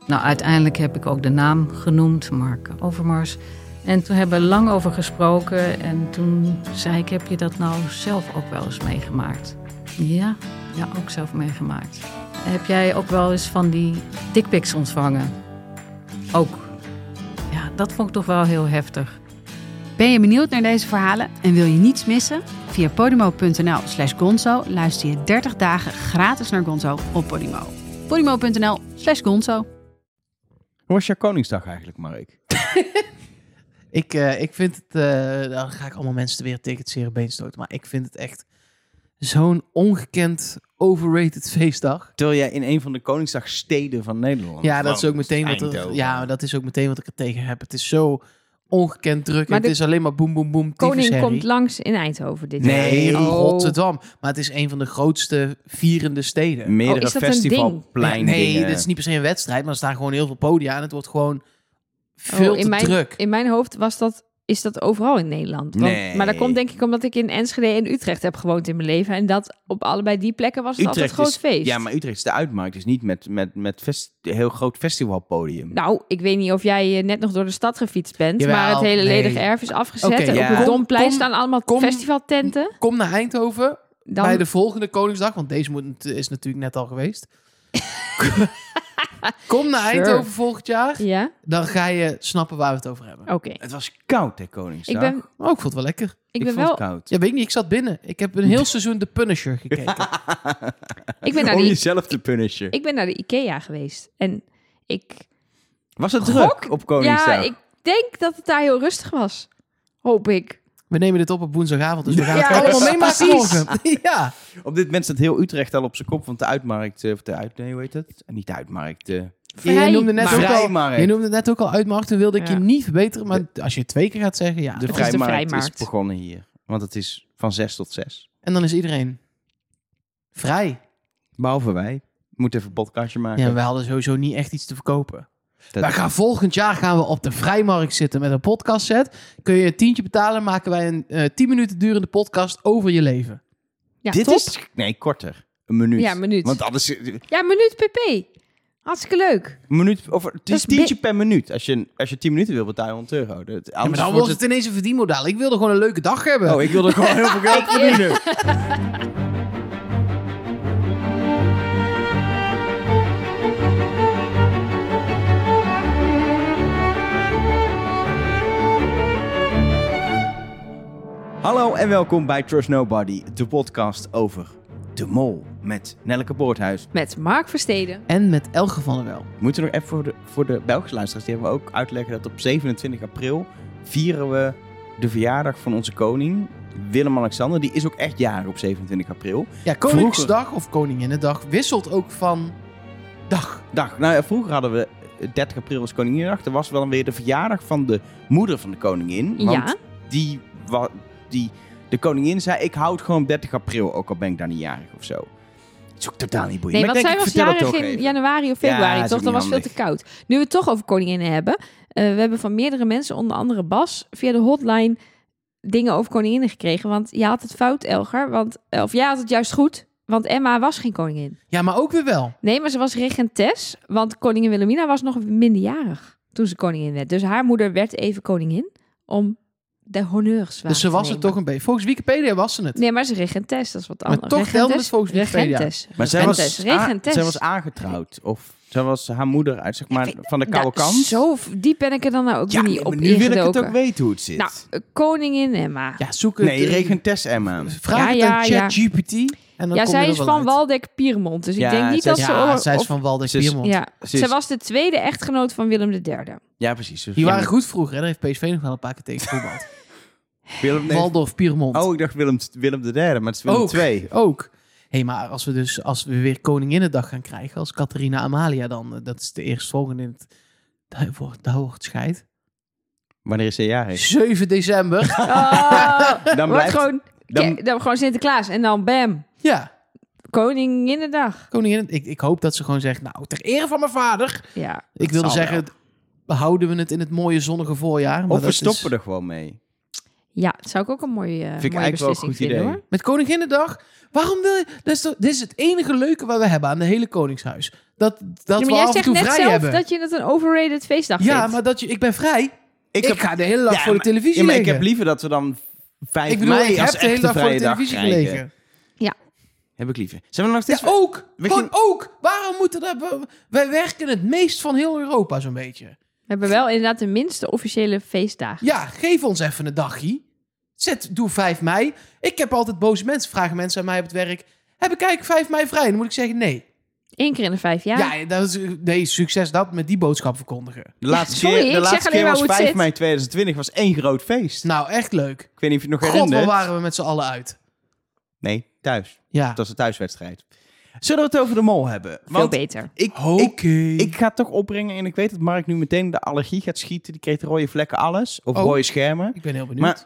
Nou, uiteindelijk heb ik ook de naam genoemd, Mark Overmars. En toen hebben we lang over gesproken. En toen zei ik, heb je dat nou zelf ook wel eens meegemaakt? Ja, ook zelf meegemaakt. Heb jij ook wel eens van die dickpics ontvangen? Ook. Ja, dat vond ik toch wel heel heftig. Ben je benieuwd naar deze verhalen en wil je niets missen? Via podimo.nl/gonzo luister je 30 dagen gratis naar Gonzo op Podimo. podimo.nl/gonzo. Hoe was jouw Koningsdag eigenlijk, Mark? Ik vind het... dan ga ik allemaal mensen weer tegen het zere been stoten. Maar ik vind het echt zo'n ongekend overrated feestdag. Terwijl jij in een van de Koningsdagsteden van Nederland... Ja, dat is ook meteen dat is ook meteen wat ik er tegen heb. Het is zo ongekend druk. Het is alleen maar boem, boem, boem. Koning komt langs in Eindhoven dit jaar. Nee, Rotterdam. Maar het is een van de grootste vierende steden. Meerdere is dat een festivalplein. Nee, dit is niet per se een wedstrijd. Maar er staan gewoon heel veel podia. En het wordt gewoon veel te druk. In mijn hoofd is dat overal in Nederland. Nee. Maar dat komt denk ik omdat ik in Enschede en Utrecht heb gewoond in mijn leven. En dat op allebei die plekken was het altijd een groot feest. Ja, maar Utrecht is de uitmarkt. Dus niet met een heel groot festivalpodium. Nou, ik weet niet of jij net nog door de stad gefietst bent. Jawel, maar het hele ledige erf is afgezet. Oké, en ja. op het Domplein staan allemaal festivaltenten. Kom naar Eindhoven Dan... bij de volgende Koningsdag. Want deze is natuurlijk net al geweest. Kom naar Eindhoven volgend jaar. Ja, Dan ga je snappen waar we het over hebben. oké. Het was koud, hè, Koningsdag. Ik Oh, ik vond het wel lekker. ben vond wel... het koud. Ja, weet ik niet. Ik zat binnen. Ik heb een heel seizoen The Punisher gekeken. Ik ben naar Om die... jezelf te punishen. Ik ben naar de IKEA geweest. En ik... Was het gok- druk op Koningsdag? Ja, ik denk dat het daar heel rustig was. Hoop ik. We nemen dit op woensdagavond, dus we gaan Ja, het allemaal meemaken precies. morgen. Ja. Op dit moment staat heel Utrecht al op zijn kop, want de uitmarkt... hoe heet het? Niet de uitmarkt, Je noemde net ook al, Vrijmarkt. je noemde net ook al uitmarkt. Toen wilde ik Ja. je niet verbeteren. Maar als je het 2 keer gaat zeggen, ja. De is de Vrijmarkt is Vrijmarkt. begonnen hier. Want het is van 6 tot 6. En dan is iedereen vrij. Behalve wij. Moeten even een podcastje maken. Ja, we hadden sowieso niet echt iets te verkopen. Dat- Volgend jaar gaan we op de Vrijmarkt zitten met een podcast set. Kun je een $10 betalen, maken wij een 10 minuten durende podcast over je leven. Ja, Dit top. is... Nee, korter. Een minuut. Ja, een minuut. Want anders... Ja, minuut pp. Hartstikke leuk. Een minuut... Of, het is is tientje per minuut. Als je 10 minuten wil, betaal je €100. Ja, maar dan wordt het ineens een verdienmodel. Ik wilde gewoon een leuke dag hebben. Oh, ik wilde gewoon heel veel geld verdienen. Hallo en welkom bij Trust Nobody, de podcast over De Mol met Nelleke Poorthuis. Met Mark Versteden. En met Elge van der Wel. Moeten we nog even voor de Belgische luisteraars, die hebben we ook uitleggen dat op 27 april vieren we de verjaardag van onze koning, Willem-Alexander. Die is ook echt jarig op 27 april. Ja, Koningsdag of Koninginnedag wisselt ook van dag. Nou ja, vroeger hadden we 30 april als Koninginnedag. Er was wel weer de verjaardag van de moeder van de koningin. Want Ja. de koningin zei, ik houd gewoon 30 april, ook al ben ik daar niet jarig of zo. Het is ook totaal niet boeiend. Nee, Maar want ik zij denk, was ik vertel het jarig toch in even. januari of Ja, februari, is toch? ook Dan niet was het veel te handig. koud. Nu we het toch over koninginnen hebben. We hebben van meerdere mensen, onder andere Bas, via de hotline dingen over koninginnen gekregen. Want je had het fout, Elger. Of jij had het juist goed, want Emma was geen koningin. Ja, maar ook weer wel. Nee, maar ze was regentes, want koningin Wilhelmina was nog minderjarig toen ze koningin werd. Dus haar moeder werd even koningin om de honneurs waar Dus ze te was het nemen. toch een beetje. Volgens Wikipedia was ze het. Nee, maar ze regentes, dat is wat Maar anders. toch telde het volgens Wikipedia. Regentes. Maar Regentes. zij was aangetrouwd. Of zij was haar moeder uit, zeg maar, van de koude kant. Zo diep ben ik er dan nou ook Ja, niet nee, op maar nu wil ik het ingedoken. ook weten hoe het zit. Nou, koningin Emma. Ja, zoek het. nee, regentes Emma. Vraag het Ja, aan ja. ChatGPT. En dan Ja, kom je zij er is wel van uit. Waldeck-Piermont. Dus Ja, ik denk niet zij dat is- ze... Ja, of- zij is of- van Waldeck Ze is- Piermont. Ja, Ze is- zij was de tweede echtgenoot van Willem III. Ja, precies. Dus Die waren ja, goed vroeger. Hè? Daar heeft PSV nog wel een paar keer tegen gevoetbald. Willem, nee. Waldorf Piermont. Oh, ik dacht Willem de derde, maar het is Willem II. Ook. Hé, maar als we weer Koninginnedag gaan krijgen, als Catharina Amalia dan, dat is de eerstvolgende in het... Daar wordt scheid. Wanneer is ze jarig? 7 december. Dan Wordt blijft... gewoon Sinterklaas en dan bam. Ja, Koninginnedag. koningin. Ik hoop dat ze gewoon zegt, nou, ter ere van mijn vader. Ja. Ik wilde zal zeggen, behouden we het in het mooie zonnige voorjaar. Maar Of we dat stoppen is... er gewoon mee. Ja, dat zou ik ook een mooie, Vind ik mooie eigenlijk wel een beslissing goed vinden, idee. hoor. Met Koninginnedag, waarom wil je... Dit is het enige leuke wat we hebben aan de hele Koningshuis. Dat Ja, we maar jij af en zegt toe net vrij zelf hebben. dat je het een overrated feestdag Ja, vindt. maar ik ben vrij. Ik heb- ga de hele dag Ja, voor de maar- televisie Ja, maar ik liggen. heb liever dat we dan 5 Ik bedoel, mei ik als heb de hele echte dag voor de vrije dag televisie krijgen. gelegen. Heb ik liever. Zijn we nog Ja, steeds... ook. We Gewoon gaan- ook. Waarom moeten dat... Wij werken het meest van heel Europa zo'n beetje. We hebben wel inderdaad de minste officiële feestdagen. Ja, geef ons even een dagje. Doe 5 mei. Ik heb altijd boze mensen. Vragen mensen aan mij op het werk. Heb ik eigenlijk 5 mei vrij? Dan moet ik zeggen nee. 1 keer in de 5 jaar. Ja, nee, succes dat met die boodschap verkondigen. De laatste sorry, keer, ik de zeg laatste alleen keer maar was hoe het 5 zit. mei 2020 was één groot feest. Nou, echt leuk. Ik weet niet of je het nog God, wat herinnert. waren we met z'n allen uit. Nee, thuis. Ja. Het was een thuiswedstrijd. Zullen we het over de mol hebben? Veel Want beter. ik ga het toch opbrengen en ik weet dat Mark nu meteen de allergie gaat schieten. Die kreeg de rode vlekken alles. Of Oh. rode schermen. Ik ben heel benieuwd. Maar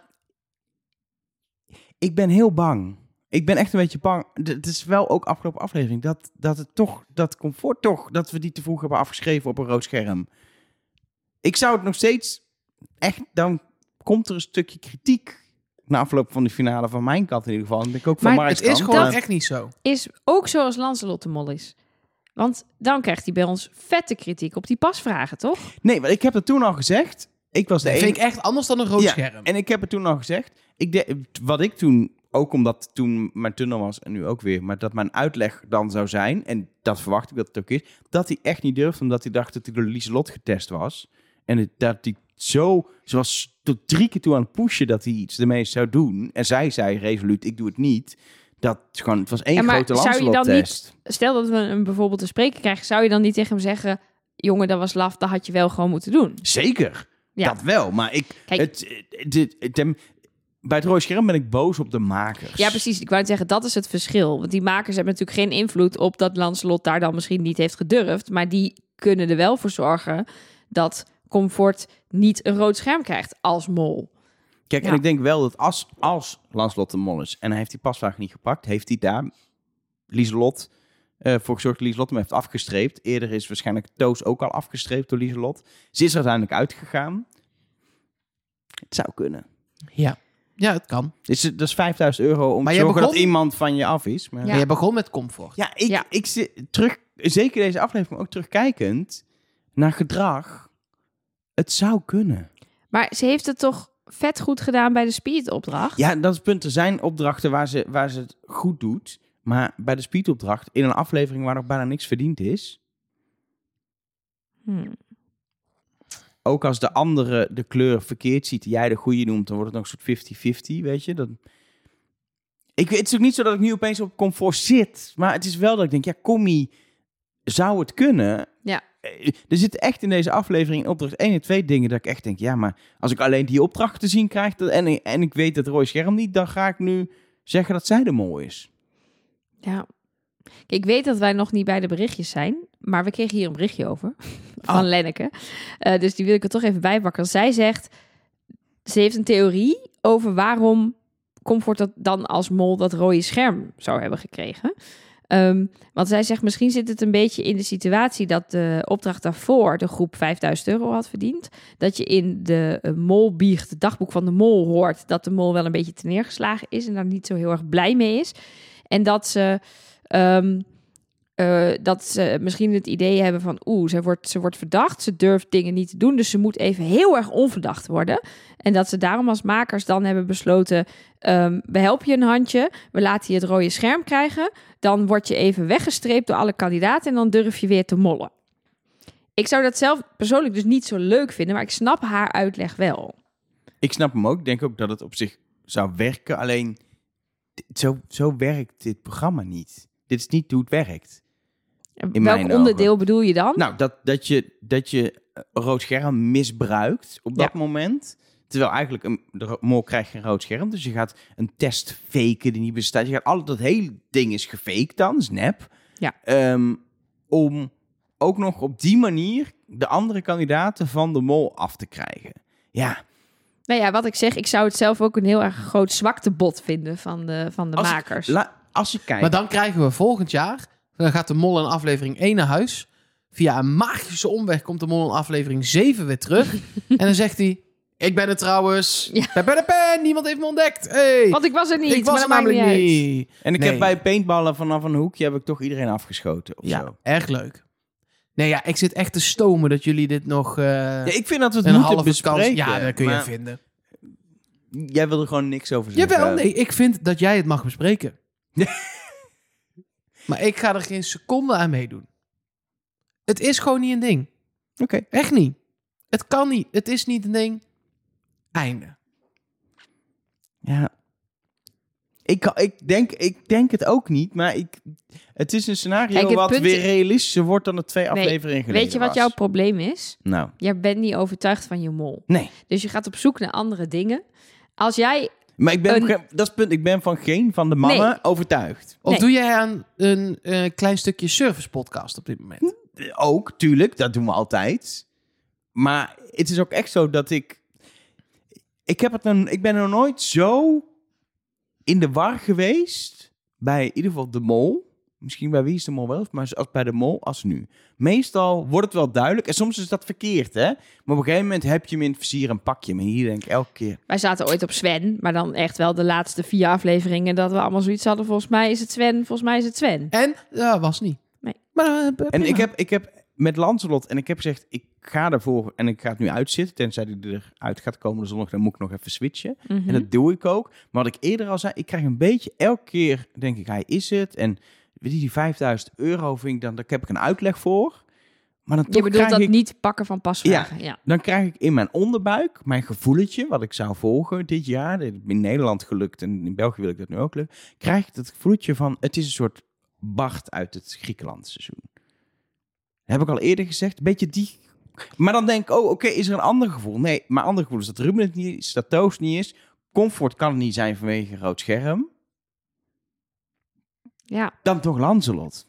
ik ben heel bang. Ik ben echt een beetje bang. Het is wel ook afgelopen aflevering dat het toch, dat comfort toch, dat we die te vroeg hebben afgeschreven op een rood scherm. Ik zou het nog steeds echt, dan komt er een stukje kritiek na afloop van de finale van mijn kant in ieder geval. En denk ik ook van Maar Mark's het is kant. gewoon dat- echt niet zo. Is ook zoals Lancelot de Mol is. Want dan krijgt hij bij ons vette kritiek op die pasvragen, toch? Nee, want ik heb het toen al gezegd. Ik was de Dat enige. vind ik echt anders dan een rood Ja, scherm. En ik heb het toen al gezegd. Wat ik toen, ook omdat toen mijn tunnel was en nu ook weer, maar dat mijn uitleg dan zou zijn, en dat verwacht ik dat het ook is, dat hij echt niet durfde, omdat hij dacht dat hij door Lieselot getest was. En dat hij ze was tot 3 keer toe aan het pushen dat hij iets ermee zou doen. En zij zei resoluut, ik doe het niet. Het was één Ja, maar grote zou je dan Lancelot-test. Stel dat we hem bijvoorbeeld te spreken krijgen, zou je dan niet tegen hem zeggen, jongen, dat was laf, dat had je wel gewoon moeten doen. Zeker, Ja. dat wel. Maar Kijk. bij het rode scherm ben ik boos op de makers. Ja, precies. Ik wou net zeggen, dat is het verschil. Want die makers hebben natuurlijk geen invloed op dat Lancelot daar dan misschien niet heeft gedurfd. Maar die kunnen er wel voor zorgen dat Comfort niet een rood scherm krijgt als mol. Kijk, en Ja. ik denk wel dat als Lancelot de mol is en hij heeft die pasvraag niet gepakt, heeft hij daar Lieselot voor gezorgd dat Lieselot hem heeft afgestreept. Eerder is waarschijnlijk Toos ook al afgestreept door Lieselot. Ze is er uiteindelijk uitgegaan. Het zou kunnen. Ja, het kan. Dus dat is €5.000 om Maar te jij zorgen dat begon- iemand van je af is. Maar Ja. Maar je begon met comfort. ja, Ja. ik zit terug, zeker deze aflevering, ook terugkijkend naar gedrag. Het zou kunnen. Maar ze heeft het toch vet goed gedaan bij de speedopdracht? Ja, dat is het punt. Er zijn opdrachten waar ze het goed doet. Maar bij de speedopdracht, in een aflevering waar nog bijna niks verdiend is, ook als de andere de kleur verkeerd ziet, jij de goede noemt, dan wordt het nog een soort 50-50, weet je. Het is ook niet zo dat ik nu opeens op comfort zit, maar het is wel dat ik denk, ja, Commie, zou het kunnen? Ja. Er zitten echt in deze aflevering in opdracht 1 en 2 dingen dat ik echt denk, ja, maar als ik alleen die opdracht te zien krijg en ik weet het rode scherm niet, dan ga ik nu zeggen dat zij de mol is. Ja. Kijk, ik weet dat wij nog niet bij de berichtjes zijn, maar we kregen hier een berichtje over van Lenneke. Dus die wil ik er toch even bijpakken. Zij zegt, ze heeft een theorie over waarom Comfort dat dan als mol dat rode scherm zou hebben gekregen. Want zij zegt, misschien zit het een beetje in de situatie dat de opdracht daarvoor de groep €5.000 had verdiend. Dat je in de molbiecht, het dagboek van de mol, hoort dat de mol wel een beetje teneergeslagen is en daar niet zo heel erg blij mee is. En dat ze misschien het idee hebben van, ze wordt verdacht, ze durft dingen niet te doen, dus ze moet even heel erg onverdacht worden. En dat ze daarom als makers dan hebben besloten, we helpen je een handje, we laten je het rode scherm krijgen, dan word je even weggestreept door alle kandidaten en dan durf je weer te mollen. Ik zou dat zelf persoonlijk dus niet zo leuk vinden, maar ik snap haar uitleg wel. Ik snap hem ook. Ik denk ook dat het op zich zou werken. Alleen, zo werkt dit programma niet. Dit is niet hoe het werkt. Welk mijn onderdeel ogen. bedoel je dan? Nou, dat je een rood scherm misbruikt op dat moment. Terwijl eigenlijk de mol krijgt geen rood scherm. Dus je gaat een test faken die niet bestaat. Je gaat dat hele ding is gefaked dan, is nep. Ja. Om ook nog op die manier de andere kandidaten van de mol af te krijgen. Ja. Nou ja, wat ik zeg, ik zou het zelf ook een heel erg groot zwaktebod vinden van de makers. Als je kijkt... Maar dan krijgen we volgend jaar, dan gaat de mol in aflevering 1 naar huis. Via een magische omweg komt de mol in aflevering 7 weer terug. En dan zegt hij, Ik ben het trouwens. Ja. Ben. Niemand heeft me ontdekt. Hey. Want ik was er niet. Ik was maar er dat maakt namelijk niet uit. niet. En ik Nee. heb bij paintballen vanaf een hoekje heb ik toch iedereen afgeschoten. Of Ja, zo. erg leuk. Nee, ja, ik zit echt te stomen dat jullie dit nog Ja, ik vind dat we het een moeten halve bespreken. kans... Ja, dat kun je maar vinden. Jij wil er gewoon niks over zeggen. Jawel, nee, ik vind dat jij het mag bespreken. Maar ik ga er geen seconde aan meedoen. Het is gewoon niet een ding. Oké. Echt niet. Het kan niet. Het is niet een ding. Einde. Ja. Ik denk het ook niet, maar het is een scenario Kijk, het wat punt- weer realistischer wordt dan de 2 afleveringen geleden Weet je wat was. jouw probleem is? Nou, Jij bent niet overtuigd van je mol. nee. Dus je gaat op zoek naar andere dingen. Als jij... Maar ik ben, Een- dat is het punt. Ik ben van geen van de mannen Nee. overtuigd. Of Nee. doe jij aan een klein stukje service podcast op dit moment? Ook, tuurlijk. Dat doen we altijd. Maar het is ook echt zo dat ik ben nog nooit zo in de war geweest bij in ieder geval de mol. Misschien bij Wie is de Mol wel, maar als bij de mol als nu. Meestal wordt het wel duidelijk. En soms is dat verkeerd, hè? Maar op een gegeven moment heb je hem in het vizier en pak je hem. En hier denk ik elke keer... Wij zaten ooit op Sven, maar dan echt wel de laatste 4 afleveringen dat we allemaal zoiets hadden. Volgens mij is het Sven. En? Ja, was niet. Nee. Maar, En ik heb met Lancelot, en ik heb gezegd, ik ga ervoor en ik ga het nu uitzitten. Tenzij hij eruit gaat komen de zondag, dan moet ik nog even switchen. Mhm. En dat doe ik ook. Maar wat ik eerder al zei, ik krijg een beetje, elke keer denk ik, hij is het. En weet je, die €5.000 vind ik dan, daar heb ik een uitleg voor. Maar dan Je toch bedoelt krijg dat ik, niet pakken van pasvragen. Ja. dan krijg ik in mijn onderbuik, mijn gevoeletje, wat ik zou volgen dit jaar. In Nederland gelukt en in België wil ik dat nu ook lukken. Krijg ik dat gevoeletje van, het is een soort Bart uit het Griekenland seizoen. Dat heb ik al eerder gezegd. Een beetje die. Maar dan denk ik, oké, is er een ander gevoel? Nee, maar ander gevoel is dat Ruben het niet is, dat Toos niet is. Comfort kan het niet zijn vanwege een rood scherm. Ja. Dan toch Lancelot.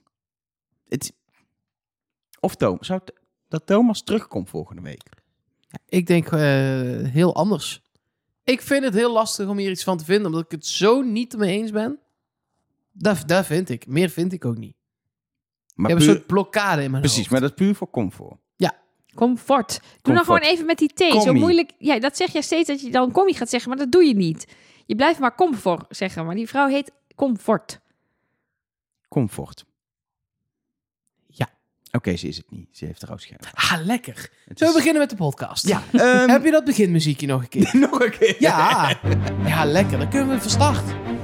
Of Thomas. Dat Thomas terugkomt volgende week. Ik denk heel anders. Ik vind het heel lastig om hier iets van te vinden, omdat ik het zo niet mee eens ben. Dat vind ik. Meer vind ik ook niet. Maar Ik heb een puur- soort blokkade in mijn precies, hoofd. maar dat is puur voor comfort. Comfort. Doe dan Comfort. gewoon even met die T. Zo Commie. moeilijk. Ja, dat zeg jij steeds dat je dan commie gaat zeggen, maar dat doe je niet. Je blijft maar comfort zeggen, maar die vrouw heet Comfort. Comfort. Ja. Oké, ze is het niet. Ze heeft een rood scherm. Ah, lekker. Het Zullen we is- beginnen met de podcast? Ja. Heb je dat beginmuziekje nog een keer? Nog een keer. Ja. Ja, lekker. Dan kunnen we van start.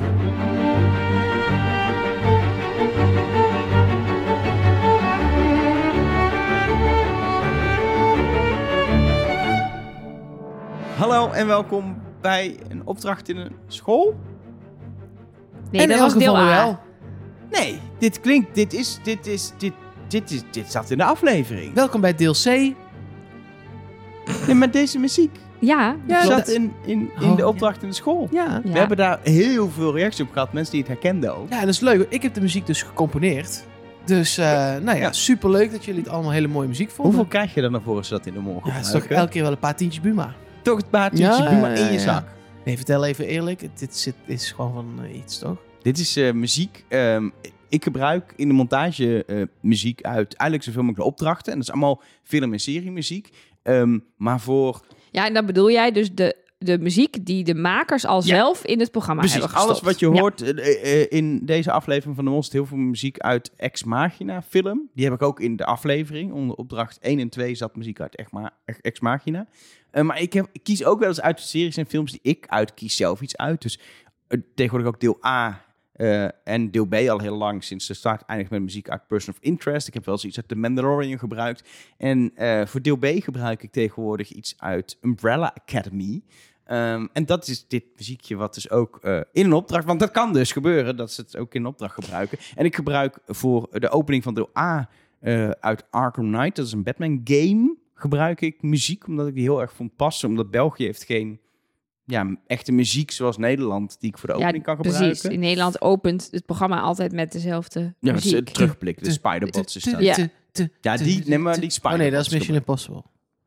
Hallo en welkom bij een opdracht in een school. Nee, en dat in was elk deel geval A. wel. Nee, dit zat in de aflevering. Welkom bij deel C. Nee, maar deze muziek Ja, Ja, zat dat- in Oh, de opdracht in de school. Ja. Ja. We hebben daar heel veel reacties op gehad. Mensen die het herkenden ook. Ja, en dat is leuk. Ik heb de muziek dus gecomponeerd. Dus, nou ja, Ja. superleuk dat jullie het allemaal hele mooie muziek vonden. Hoeveel krijg je dan nog voor als ze dat in de morgen Ja, het is toch gebruiken? elke keer wel een paar tientjes Buma. Toch het baardje Ja, Buma in ja, je ja. zak. Nee, vertel even eerlijk. Dit is gewoon van iets, toch? Dit is muziek. Ik gebruik in de montage muziek uit eigenlijk zoveel mogelijk opdrachten. En dat is allemaal film- en seriemuziek. Maar voor Ja, en dan bedoel jij dus de muziek die de makers al zelf in het programma precies hebben gestopt. alles wat je Ja. hoort in deze aflevering van de Mol zit heel veel muziek uit Ex Machina film. Die heb ik ook in de aflevering. Onder opdracht 1 en 2 zat muziek uit Ex Machina. Maar ik kies ook wel eens uit de series en films die ik uitkies zelf iets uit. Dus tegenwoordig ook deel A en deel B al heel lang sinds de start eindigt met muziek uit Person of Interest. Ik heb wel eens iets uit The Mandalorian gebruikt. En voor deel B gebruik ik tegenwoordig iets uit Umbrella Academy. En dat is dit muziekje wat dus ook in een opdracht... Want dat kan dus gebeuren, dat ze het ook in een opdracht gebruiken. En ik gebruik voor de opening van deel A uit Arkham Knight... dat is een Batman game, gebruik ik muziek... omdat ik die heel erg vond passen. Omdat België heeft geen echte muziek zoals Nederland... die ik voor de opening kan gebruiken. Precies. In Nederland opent het programma altijd met dezelfde Ja, dat is muziek. een terugblik, de Spider-Bots is dat. Ja. Ja, die Spider-Bots. Oh nee, dat is Mission Impossible.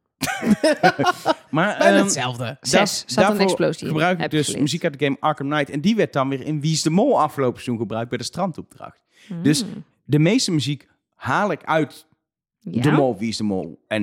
Maar Bijna hetzelfde. 6 zat een daarvoor explosie in. gebruik ik Heb dus geleerd. muziek uit de game Arkham Knight. En die werd dan weer in Wie is de Mol afgelopen seizoen gebruikt bij de strandopdracht. Dus de meeste muziek haal ik uit Ja. de Mol, Wie is de Mol en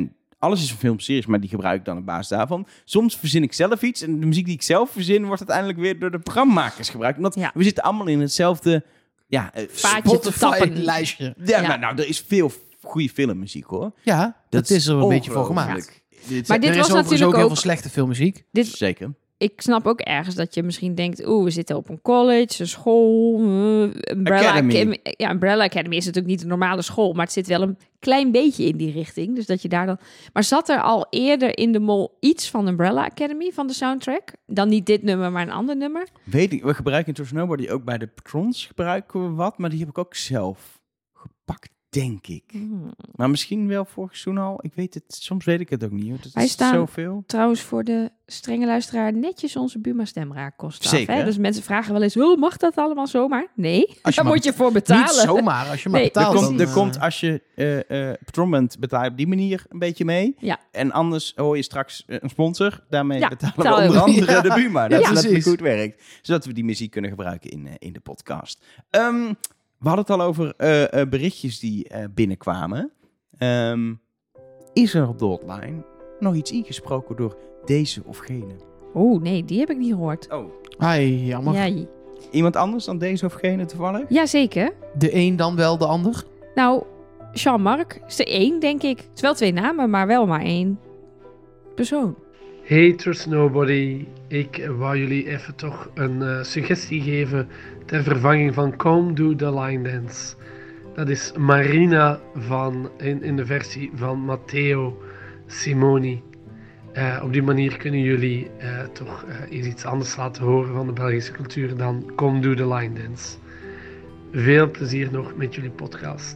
alles is een filmseries, maar die gebruik ik dan op basis daarvan. Soms verzin ik zelf iets en de muziek die ik zelf verzin wordt uiteindelijk weer door de programmamakers gebruikt. Omdat we zitten allemaal in hetzelfde vaatje te tappen. Lijstje. Ja. Nou, er is veel goede filmmuziek, hoor. Ja, dat is er een beetje voor gemaakt. Maar dit was natuurlijk ook heel ook veel slechte filmmuziek. Zeker. Ik snap ook ergens dat je misschien denkt... we zitten op een college, een school... Umbrella Academy. Ja, Umbrella Academy is natuurlijk niet een normale school... maar het zit wel een klein beetje in die richting. Dus dat je daar dan... Maar zat er al eerder in de mol iets van Umbrella Academy, van de soundtrack? Dan niet dit nummer, maar een ander nummer? Weet ik. We gebruiken Into Nobody ook bij de patrons gebruiken we wat... maar die heb ik ook zelf gepakt, denk ik. Maar misschien wel vorig seizoen al. Ik weet het. Soms weet ik het ook niet. Hoor. Wij staan zoveel. Trouwens voor de strenge luisteraar netjes onze Buma stemraakkosten af. Zeker. Hè? Dus mensen vragen wel eens, mag dat allemaal zomaar? Nee, daar moet je voor Niet betalen. zomaar, als je maar betaalt. Er komt als je patron bent, betaal je op die manier een beetje mee. Ja. En anders hoor je straks een sponsor. Daarmee betalen we betalen onder andere de Buma. Dat is precies. goed werkt. Zodat we die muziek kunnen gebruiken in de podcast. We hadden het al over berichtjes die binnenkwamen. Is er op de hotline nog iets ingesproken door deze of gene? Nee, die heb ik niet gehoord. Oh. Ai, jammer. Ja. Iemand anders dan deze of gene toevallig? Jazeker. De een dan wel de ander? Nou, Jean-Marc is er 1, denk ik. Het is wel 2 namen, maar wel maar 1 persoon. Hey Trust Nobody, ik wou jullie even toch een suggestie geven ter vervanging van Come Do The Line Dance. Dat is Marina in de versie van Matteo Simoni. Op die manier kunnen jullie toch iets anders laten horen van de Belgische cultuur dan Come Do The Line Dance. Veel plezier nog met jullie podcast.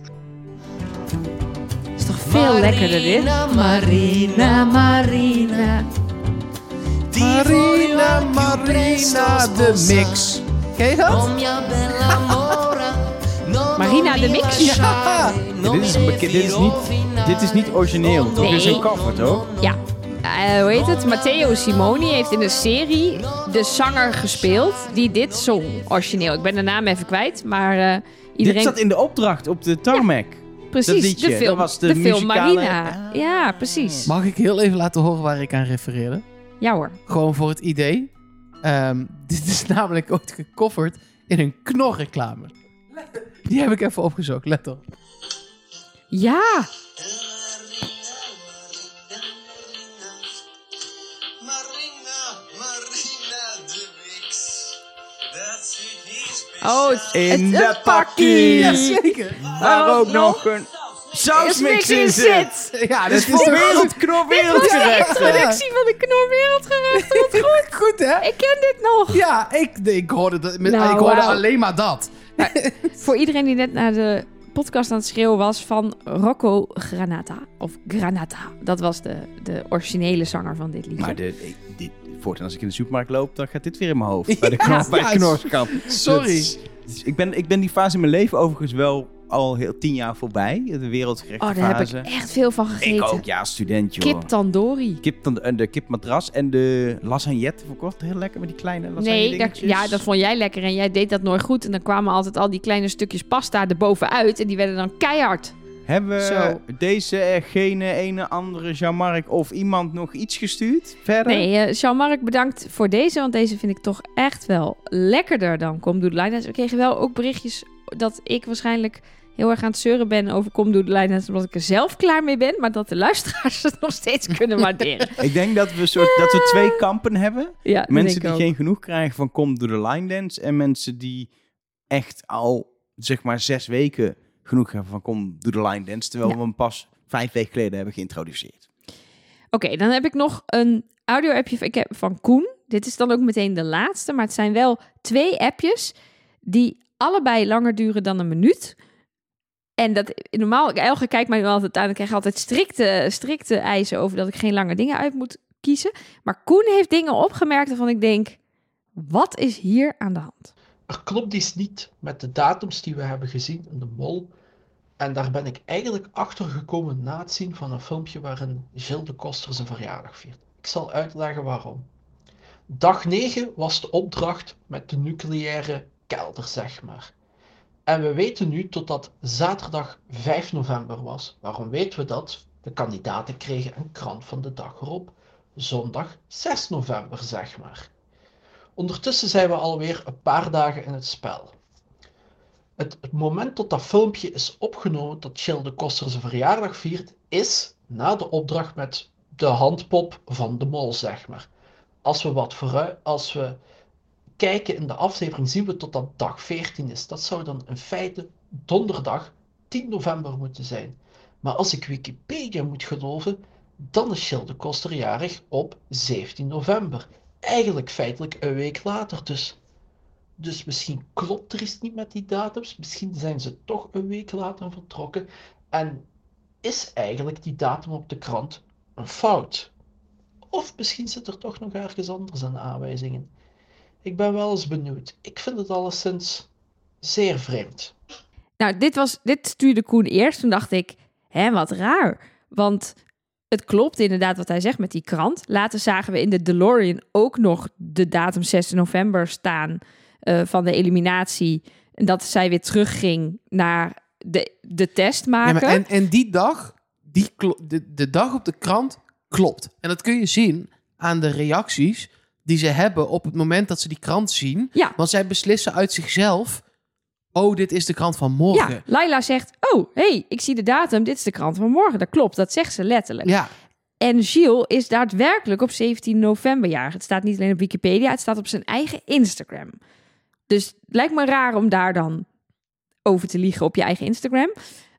Is toch veel lekkerder dit? Marina. Marina, de mix. Ken je dat? Marina de Mix? Ja. Dit is niet origineel. Nee. Dit is een cover, toch? Ja. Hoe heet het? Matteo Simoni heeft in een serie de zanger gespeeld die dit zong, origineel. Ik ben de naam even kwijt, maar iedereen... Dit zat in de opdracht op de tarmac. Precies, dat liedje. de film, Dat was de film muzikale... Marina. Ja, precies. Mag ik heel even laten horen waar ik aan refereerde? Ja hoor. Gewoon voor het idee. Dit is namelijk ooit gecoverd in een Knorr-reclame. Die heb ik even opgezocht, let op. Ja. Oh, In de pakkie. Jazeker. Waar ook nog een sausmix in zit. Ja, Dat is voor wereldgerecht. productie van de Knor Wereldgerechten. Wat goed. Goed, hè? Ik ken dit nog. Ja, ik hoorde, ik hoorde wauw. alleen maar dat. Voor iedereen die net naar de podcast aan het schreeuwen was van Rocco Granata. Of Granata. Dat was de originele zanger van dit liedje. Maar voortaan als ik in de supermarkt loop, dan gaat dit weer in mijn hoofd. Bij de Knorskant. Sorry. Dus ik ben die fase in mijn leven overigens wel al heel 10 jaar voorbij. De wereldgerechte fase. Daar heb ik echt veel van gegeten. Ik ook, ja, student, joh. Kip tandoori. De kipmatras en de lasagnette verkocht. Heel lekker met die kleine lasagne Nee, dingetjes. dat vond jij lekker en jij deed dat nooit goed. En dan kwamen altijd al die kleine stukjes pasta erbovenuit. En die werden dan keihard. Hebben Zo. deze, ene andere Jean-Marc of iemand nog iets gestuurd? Verder? Nee, Jean-Marc, bedankt voor deze. Want deze vind ik toch echt wel lekkerder dan Come Do The Line Dance. We kregen wel ook berichtjes dat ik waarschijnlijk heel erg aan het zeuren ben over Come Do The Line Dance, omdat ik er zelf klaar mee ben. Maar dat de luisteraars het nog steeds kunnen waarderen. Ik denk dat we twee kampen hebben. Ja, Mensen die denk ik geen genoeg krijgen van Come Do The Line Dance. En mensen die echt al, zeg maar, 6 weken genoeg hebben van Come Do The Line Dance. Terwijl we hem pas 5 weken geleden hebben geïntroduceerd. Oké, dan heb ik nog een audio-appje van Koen. Dit is dan ook meteen de laatste. Maar het zijn wel 2 appjes die allebei langer duren dan een minuut. En dat normaal, Elge kijkt mij nu altijd aan. Ik krijg altijd strikte eisen over dat ik geen lange dingen uit moet kiezen. Maar Koen heeft dingen opgemerkt waarvan ik denk, wat is hier aan de hand? Er klopt iets niet met de datums die we hebben gezien in de mol. En daar ben ik eigenlijk achter gekomen na het zien van een filmpje waarin Gilles de Koster zijn verjaardag viert. Ik zal uitleggen waarom. Dag 9 was de opdracht met de nucleaire kelder, zeg maar. En we weten nu totdat zaterdag 5 november was. Waarom weten we dat? De kandidaten kregen een krant van de dag erop. Zondag 6 november, zeg maar. Ondertussen zijn we alweer een paar dagen in het spel. Het moment tot dat filmpje is opgenomen, dat Jill de Koster zijn verjaardag viert, is na de opdracht met de handpop van de mol, zeg maar. Als we kijken in de aflevering, zien we tot dat dag 14 is. Dat zou dan in feite donderdag 10 november moeten zijn. Maar als ik Wikipedia moet geloven, dan is Jill de Koster jarig op 17 november. Eigenlijk feitelijk een week later dus. Dus misschien klopt er iets niet met die datums. Misschien zijn ze toch een week later vertrokken. En is eigenlijk die datum op de krant een fout? Of misschien zit er toch nog ergens anders in de aanwijzingen. Ik ben wel eens benieuwd. Ik vind het alleszins zeer vreemd. Nou, dit stuurde Koen eerst. Toen dacht ik, wat raar. Want het klopt inderdaad wat hij zegt met die krant. Later zagen we in de DeLorean ook nog de datum 6 november staan van de eliminatie. En dat zij weer terugging naar de test maken. Ja, maar en die dag, de dag op de krant klopt. En dat kun je zien aan de reacties die ze hebben op het moment dat ze die krant zien. Ja. Want zij beslissen uit zichzelf, oh, dit is de krant van morgen. Ja, Laila zegt, oh, hey, ik zie de datum, dit is de krant van morgen. Dat klopt, dat zegt ze letterlijk. Ja. En Gilles is daadwerkelijk op 17 november jarig. Het staat niet alleen op Wikipedia, het staat op zijn eigen Instagram. Dus het lijkt me raar om daar dan over te liegen op je eigen Instagram.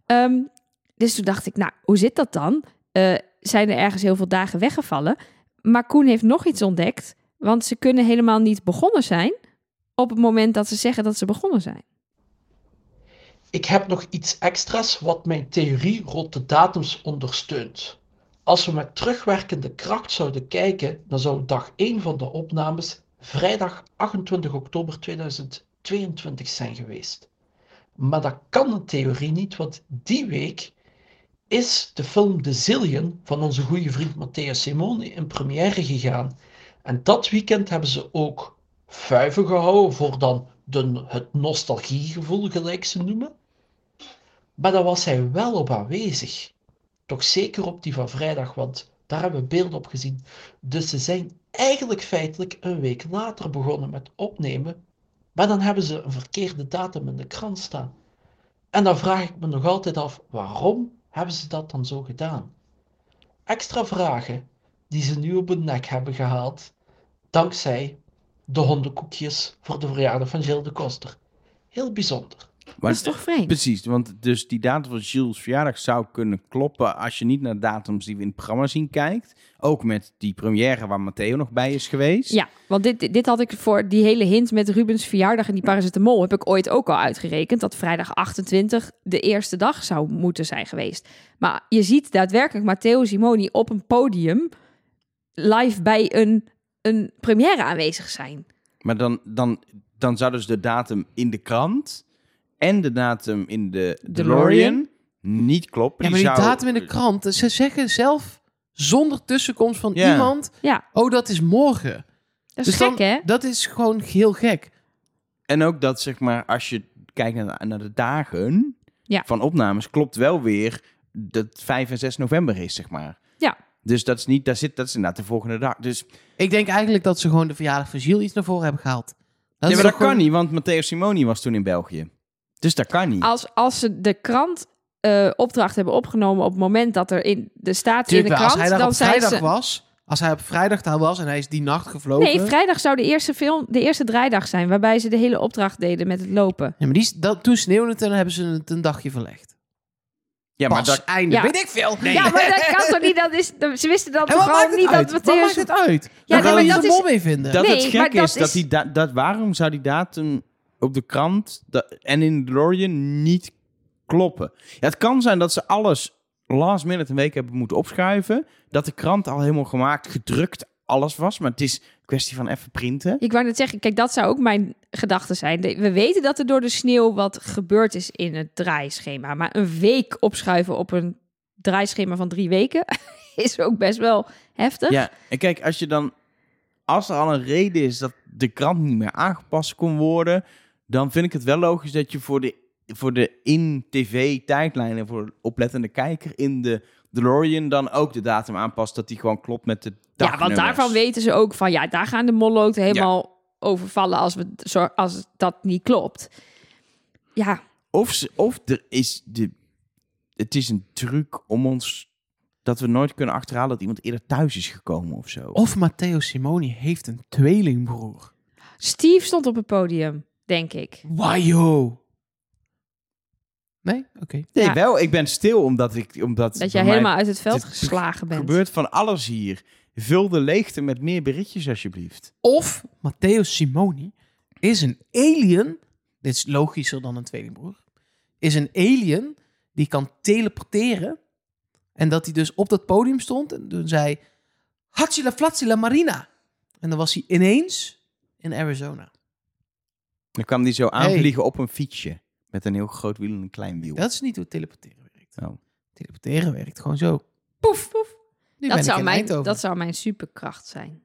Dus toen dacht ik, nou, hoe zit dat dan? Zijn er ergens heel veel dagen weggevallen? Maar Koen heeft nog iets ontdekt. Want ze kunnen helemaal niet begonnen zijn op het moment dat ze zeggen dat ze begonnen zijn. Ik heb nog iets extra's wat mijn theorie rond de datums ondersteunt. Als we met terugwerkende kracht zouden kijken, dan zou dag 1 van de opnames vrijdag 28 oktober 2022 zijn geweest. Maar dat kan een theorie niet, want die week is de film The Zillion van onze goede vriend Matteo Simoni in première gegaan. En dat weekend hebben ze ook vuiven gehouden voor dan het nostalgiegevoel, gelijk ze noemen. Maar daar was hij wel op aanwezig. Toch zeker op die van vrijdag, want daar hebben we beelden op gezien. Dus ze zijn eigenlijk feitelijk een week later begonnen met opnemen. Maar dan hebben ze een verkeerde datum in de krant staan. En dan vraag ik me nog altijd af, waarom hebben ze dat dan zo gedaan? Extra vragen die ze nu op hun nek hebben gehaald, dankzij de hondenkoekjes voor de verjaardag van Jill de Koster. Heel bijzonder. Maar Dat is toch vreemd? Precies, want dus die datum van Gilles' verjaardag zou kunnen kloppen als je niet naar de datums die we in het programma zien kijkt. Ook met die première waar Matteo nog bij is geweest. Ja, want dit had ik voor die hele hint met Rubens verjaardag en die paracetamol heb ik ooit ook al uitgerekend dat vrijdag 28 de eerste dag zou moeten zijn geweest. Maar je ziet daadwerkelijk Matteo Simoni op een podium live bij een première aanwezig zijn. Maar dan zou dus de datum in de krant en de datum in de DeLorean niet kloppen. Ja, maar die datum in de krant, ze zeggen zelf zonder tussenkomst van iemand, oh, dat is morgen. Dat is gek, hè? Dat is gewoon heel gek. En ook dat, zeg maar, als je kijkt naar de dagen van opnames, klopt wel weer dat 5 en 6 november is, zeg maar. Ja. Dus dat is niet, dat is inderdaad de volgende dag. Dus ik denk eigenlijk dat ze gewoon de verjaardag van Gilles iets naar voren hebben gehaald. Maar dat kan niet, want Matteo Simoni was toen in België. Dus dat kan niet. Als ze de krant opdracht hebben opgenomen op het moment dat er in de staat in de krant, als hij daar dan op vrijdag was, als hij op vrijdag daar was en hij is die nacht gevlogen. Nee, vrijdag zou de eerste draaidag zijn, waarbij ze de hele opdracht deden met het lopen. Ja, maar toen sneeuwde het en hebben ze het een dagje verlegd. Ja, maar dat einde. Ja. Weet ik veel. Nee. Ja, maar dat kan toch niet? Ze wisten dan toch al niet dat Wat maakt het uit? Ja, dan nee, gaan maar we de mol mee vinden. Dat nee, het gek maar is dat waarom zou die datum op de krant en in de DeLorean niet kloppen? Ja, het kan zijn dat ze alles last minute een week hebben moeten opschuiven. Dat de krant al helemaal gemaakt, gedrukt, alles was. Maar het is een kwestie van even printen. Ik wou net zeggen, kijk, dat zou ook mijn gedachte zijn. We weten dat er door de sneeuw wat gebeurd is in het draaischema. Maar een week opschuiven op een draaischema van 3 weken is ook best wel heftig. Ja, en kijk, als er al een reden is dat de krant niet meer aangepast kon worden, dan vind ik het wel logisch dat je voor de in-tv-tijdlijnen voor de oplettende kijker in de DeLorean dan ook de datum aanpast, dat die gewoon klopt met de Ja, dagnummers. want daarvan weten ze ook van... Ja, daar gaan de mollen ook helemaal overvallen als dat niet klopt. Ja, Of er is het is een truc om ons... dat we nooit kunnen achterhalen dat iemand eerder thuis is gekomen of zo. Of Matteo Simoni heeft een tweelingbroer. Steve stond op het podium, denk ik. Wajo. Nee? Oké. Nee, Ja. wel. Ik ben stil omdat Dat voor jij mij helemaal uit het veld dit geslagen bent. gebeurt van alles hier. Vul de leegte met meer berichtjes alsjeblieft. Of Matteo Simoni is een alien. Dit is logischer dan een tweelingbroer. Is een alien die kan teleporteren. En dat hij dus op dat podium stond. En toen zei... Hatsila Flatsila Marina. En dan was hij ineens in Arizona. Dan kwam die zo aanvliegen op een fietsje. Met een heel groot wiel en een klein wiel. Dat is niet hoe teleporteren werkt. Oh. Teleporteren werkt gewoon zo. Poef, poef. Nu ben ik in Eindhoven. Dat zou mijn superkracht zijn.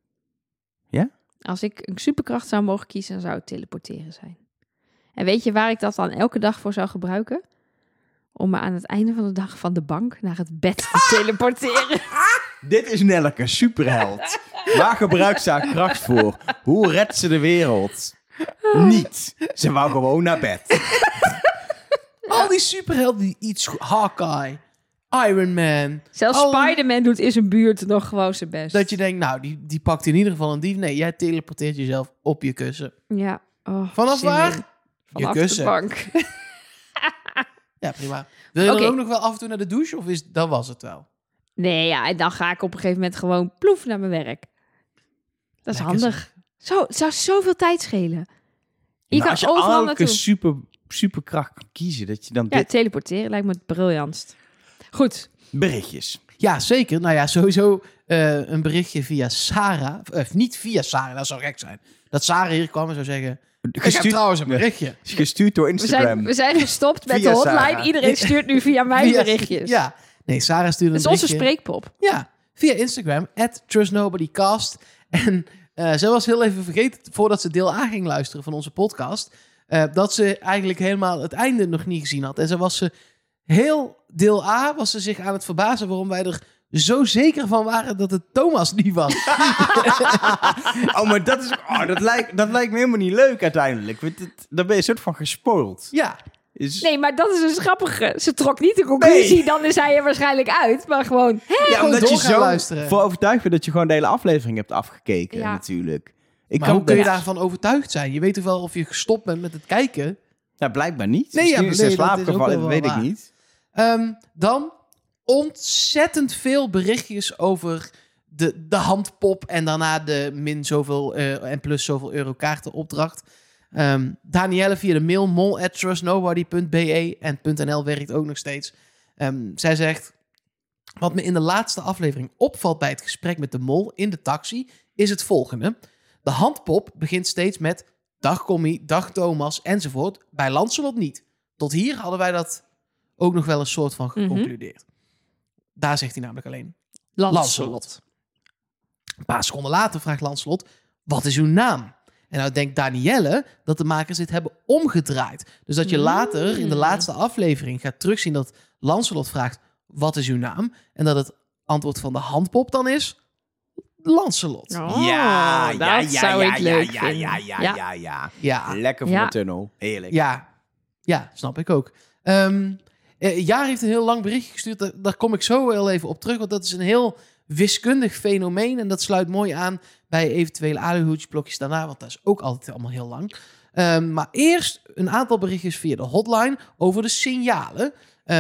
Ja? Als ik een superkracht zou mogen kiezen, dan zou het teleporteren zijn. En weet je waar ik dat dan elke dag voor zou gebruiken? Om me aan het einde van de dag van de bank naar het bed te teleporteren. Dit is Nelleke, superheld. Waar gebruikt ze haar kracht voor? Hoe redt ze de wereld? Niet. Ze wou gewoon naar bed. Al die superhelden die iets... Hawkeye, Iron Man. Zelfs al- Spider-Man doet in zijn buurt nog gewoon zijn best. Dat je denkt, nou, die pakt in ieder geval een dief. Nee, jij teleporteert jezelf op je kussen. Ja. Oh, Vanaf zin waar? in. Vanaf je kussen. de bank. Ja, prima. Wil je Oké. dan ook nog wel af en toe naar de douche? Of dat was het wel? Nee, ja, en dan ga ik op een gegeven moment gewoon ploef naar mijn werk. Dat is Lekker handig. Zo, het zou zoveel tijd schelen. Je Maar kan als je overal elke naartoe. superkracht kan kiezen, dat je dan Ja, dit... teleporteren lijkt me het briljantst. Goed. Berichtjes. Ja, zeker. Nou ja, sowieso een berichtje via Sarah. Niet via Sarah, dat zou gek zijn. Dat Sarah hier kwam en zou zeggen... Ik heb trouwens een berichtje. Gestuurd door Instagram. We zijn gestopt met Via de hotline. Sarah. Iedereen stuurt nu via mijn berichtjes. Ja. Nee, Sarah stuurde Het een is onze berichtje. spreekpop. Ja, via Instagram, @TrustNobodyCast. En zij was heel even vergeten, voordat ze deel A ging luisteren van onze podcast, dat ze eigenlijk helemaal het einde nog niet gezien had. En was ze deel A was ze zich aan het verbazen waarom wij er zo zeker van waren dat het Thomas niet was. Oh, maar dat lijkt me helemaal niet leuk uiteindelijk. Want dan ben je een soort van gespoild. Ja, Nee, maar dat is dus grappig. Ze trok niet de conclusie, Nee. dan is hij er waarschijnlijk uit. Maar gewoon, Ja, gewoon omdat je door gaan zo luisteren. voor overtuigd bent dat je gewoon de hele aflevering hebt afgekeken Ja. natuurlijk. maar hoe kun je daarvan overtuigd zijn? Je weet toch wel of je gestopt bent met het kijken? Ja, blijkbaar niet. Nee, ja, Misschien is nee, hij dat slaap is ook gevallen, wel dat weet ik waar. niet. Dan ontzettend veel berichtjes over de handpop en daarna de min zoveel en plus zoveel euro kaartenopdracht. Danielle via de mail mol@trustnobody.be en .nl werkt ook nog steeds. Zij zegt: wat me in de laatste aflevering opvalt bij het gesprek met de mol in de taxi is het volgende. De handpop begint steeds met dag Commie, dag Thomas enzovoort. Bij Lancelot niet. Tot hier hadden wij dat ook nog wel een soort van geconcludeerd. Daar zegt hij namelijk alleen Lancelot. Een paar seconden later vraagt Lancelot: wat is uw naam? En nou denkt Danielle dat de makers dit hebben omgedraaid. Dus dat je later in de laatste aflevering gaat terugzien dat Lancelot vraagt: wat is uw naam? En dat het antwoord van de handpop dan is Lancelot. Oh, dat zou ik leuk vinden. Ja. Ja, Lekker voor Ja. de tunnel. Heerlijk. ja, snap ik ook. Jaar heeft een heel lang berichtje gestuurd. Daar kom ik zo wel even op terug. Want dat is een heel wiskundig fenomeen. En dat sluit mooi aan bij eventuele aluhoedjesblokjes daarna. Want dat is ook altijd allemaal heel lang. Maar eerst een aantal berichtjes via de hotline over de signalen.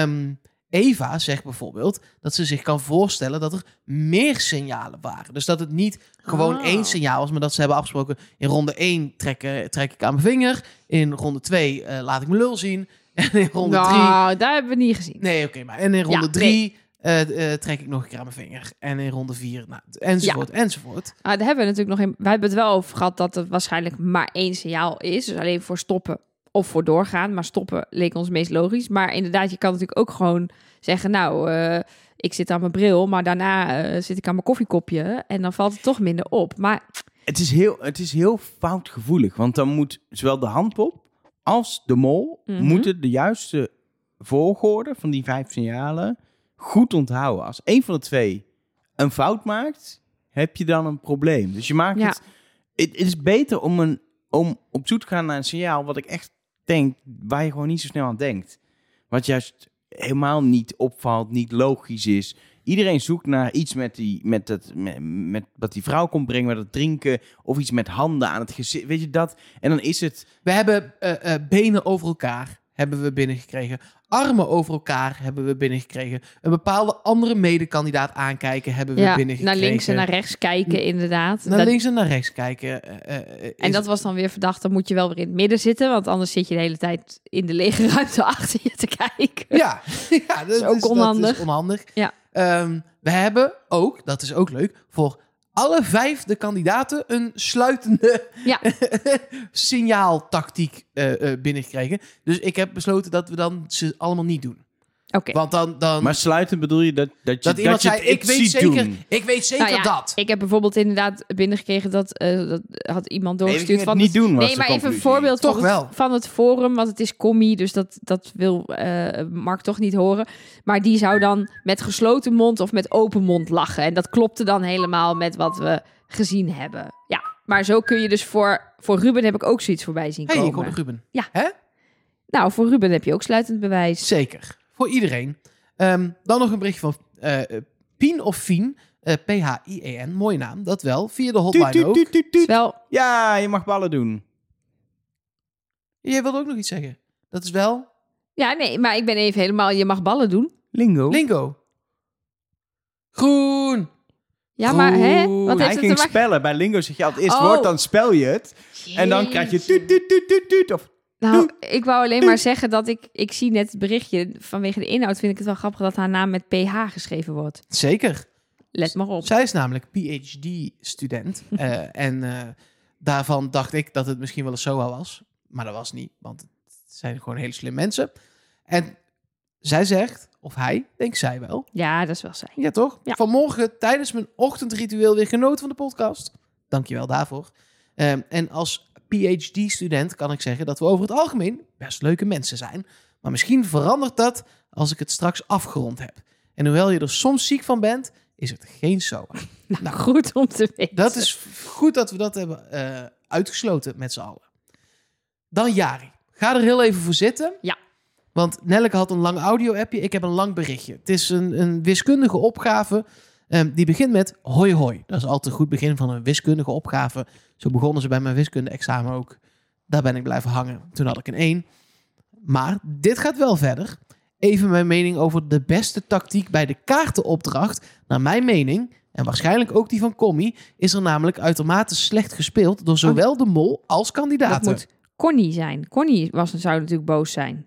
Eva zegt bijvoorbeeld dat ze zich kan voorstellen dat er meer signalen waren. Dus dat het niet gewoon één signaal was, maar dat ze hebben afgesproken: in ronde 1 trek ik aan mijn vinger. In ronde 2 laat ik mijn lul zien. En in ronde 3... Nou, daar hebben we niet gezien. Nee, oké, maar en in ronde Ja, 3 trek ik nog een keer aan mijn vinger. En in ronde 4, nou, enzovoort. Daar hebben we natuurlijk nog in. Wij hebben het wel over gehad dat het waarschijnlijk maar één signaal is. Dus alleen voor stoppen of voor doorgaan. Maar stoppen leek ons meest logisch. Maar inderdaad, je kan natuurlijk ook gewoon zeggen: nou, ik zit aan mijn bril, maar daarna zit ik aan mijn koffiekopje. En dan valt het toch minder op. Maar Het is heel foutgevoelig. Want dan moet zowel de handpop als de mol moeten de juiste volgorde van die 5 signalen goed onthouden. Als één van de twee een fout maakt, heb je dan een probleem. Dus je maakt het... Het is beter om op zoek te gaan naar een signaal wat ik echt denk, waar je gewoon niet zo snel aan denkt. Wat juist helemaal niet opvalt, niet logisch is. Iedereen zoekt naar iets met wat die vrouw komt brengen, met het drinken, of iets met handen aan het gezicht. Weet je dat? En dan is het... We hebben benen over elkaar hebben we binnengekregen. Armen over elkaar hebben we binnengekregen. Een bepaalde andere medekandidaat aankijken hebben we binnengekregen. Naar links en naar rechts kijken, inderdaad. Naar links en naar rechts kijken. En dat was dan weer verdacht. Dan moet je wel weer in het midden zitten. Want anders zit je de hele tijd in de lege ruimte achter je te kijken. Ja, dat is ook onhandig. Dat is onhandig. Ja. We hebben ook, dat is ook leuk, voor alle 5 de kandidaten een sluitende signaaltactiek binnengekregen. Dus ik heb besloten dat we dan ze allemaal niet doen. Oké. Want dan... Maar sluiten bedoel je dat iemand zei, ik weet zeker dat. Ik heb bijvoorbeeld inderdaad binnengekregen dat had iemand doorgestuurd. Van niet doen, nee, maar even een voorbeeld van het forum, want het is commie, dus dat wil Mark toch niet horen. Maar die zou dan met gesloten mond of met open mond lachen. En dat klopte dan helemaal met wat we gezien hebben. Ja, maar zo kun je dus voor Ruben heb ik ook zoiets voorbij zien komen. Hey, ik hoor Ruben. Ja. Hè? Nou, voor Ruben heb je ook sluitend bewijs. Zeker. Voor iedereen. Dan nog een berichtje van Pien of Fien. P-H-I-E-N. Mooie naam. Dat wel. Via de hotline ook. Wel... Ja, je mag ballen doen. Jij wilde ook nog iets zeggen. Dat is wel... Ja, nee, maar ik ben even helemaal... Je mag ballen doen. Lingo. Groen. Ja, maar hè? Wat heeft Hij ging spellen. Bij Lingo zeg je altijd eerst woord, dan spel je het. En dan krijg je tuut. Of... Nou, ik wou alleen maar zeggen dat ik zie net het berichtje. Vanwege de inhoud vind ik het wel grappig dat haar naam met PH geschreven wordt. Zeker. Let maar op. Zij is namelijk PhD-student. En daarvan dacht ik dat het misschien wel een SOA was. Maar dat was niet, want het zijn gewoon hele slim mensen. En zij zegt, of hij, denk zij wel. Ja, dat is wel zij. Ja, toch? Ja. Vanmorgen tijdens mijn ochtendritueel weer genoten van de podcast. Dankjewel daarvoor. En als PhD-student kan ik zeggen dat we over het algemeen best leuke mensen zijn. Maar misschien verandert dat als ik het straks afgerond heb. En hoewel je er soms ziek van bent, is het geen SOA. Nou, goed om te weten. Dat is goed dat we dat hebben uitgesloten met z'n allen. Dan Jari. Ga er heel even voor zitten. Ja. Want Nelleke had een lang audio-appje. Ik heb een lang berichtje. Het is een wiskundige opgave. Die begint met hoi hoi. Dat is altijd een goed begin van een wiskundige opgave. Zo begonnen ze bij mijn wiskunde-examen ook. Daar ben ik blijven hangen. Toen had ik een 1. Maar dit gaat wel verder. Even mijn mening over de beste tactiek bij de kaartenopdracht. Naar mijn mening, en waarschijnlijk ook die van Commie, is er namelijk uitermate slecht gespeeld door zowel de mol als kandidaten. Dat moet Connie zijn. Connie zou natuurlijk boos zijn.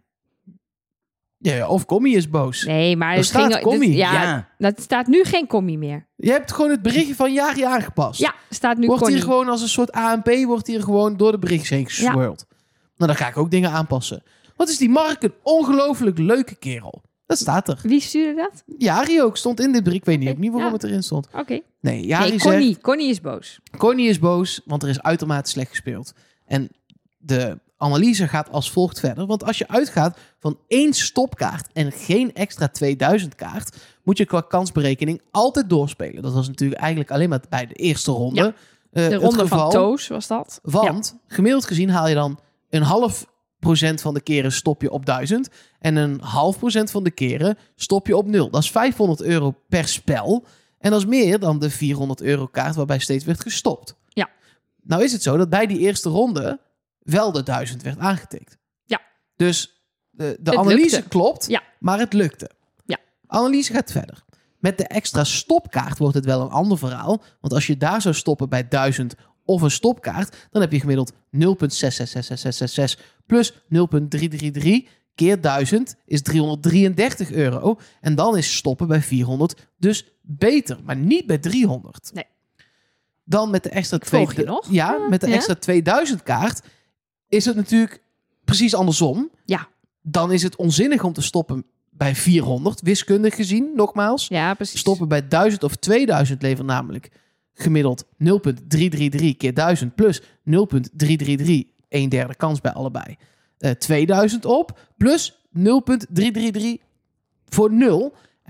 Ja, of Commie is boos. Nee, maar er staat Commie. Ja, dat staat nu geen Commie meer. Je hebt gewoon het berichtje van Jari aangepast. Ja, staat nu wordt Connie. hier gewoon als een soort ANP wordt hier gewoon door de berichtjes heen geswirld. Ja. Nou, dan ga ik ook dingen aanpassen. Wat is die Mark een ongelooflijk leuke kerel. Dat staat er. Wie stuurde dat? Jari ook, stond in dit bericht. Ik weet niet, ook niet waarom het erin stond. Oké. Nee, Jari zegt... Connie is boos. Connie is boos, want er is uitermate slecht gespeeld. En de analyse gaat als volgt verder. Want als je uitgaat van 1 stopkaart en geen extra 2000 kaart, moet je qua kansberekening altijd doorspelen. Dat was natuurlijk eigenlijk alleen maar bij de eerste ronde. Ja. De ronde van Toos was dat. Want gemiddeld gezien haal je dan 0,5% van de keren stop je op 1000. En 0,5% van de keren stop je op 0. Dat is €500 per spel. En dat is meer dan de €400 kaart waarbij steeds werd gestopt. Ja. Nou is het zo dat bij die eerste ronde wel de 1000 werd aangetikt. Ja. Dus de analyse lukte. Klopt, ja. Maar het lukte. Ja. Analyse gaat verder. Met de extra stopkaart wordt het wel een ander verhaal. Want als je daar zou stoppen bij 1000 of een stopkaart, dan heb je gemiddeld 0,666666 plus 0,333 keer 1000 is €333. En dan is stoppen bij 400 dus beter, maar niet bij 300. Nee. Dan met de extra met de extra 2000 kaart is het natuurlijk precies andersom. Ja. Dan is het onzinnig om te stoppen bij 400, wiskundig gezien, nogmaals. Ja, precies. Stoppen bij 1000 of 2000 levert namelijk gemiddeld 0,333 keer 1000 plus 0,333, 1/3 kans bij allebei. 2000 op, plus 0,333 voor 0.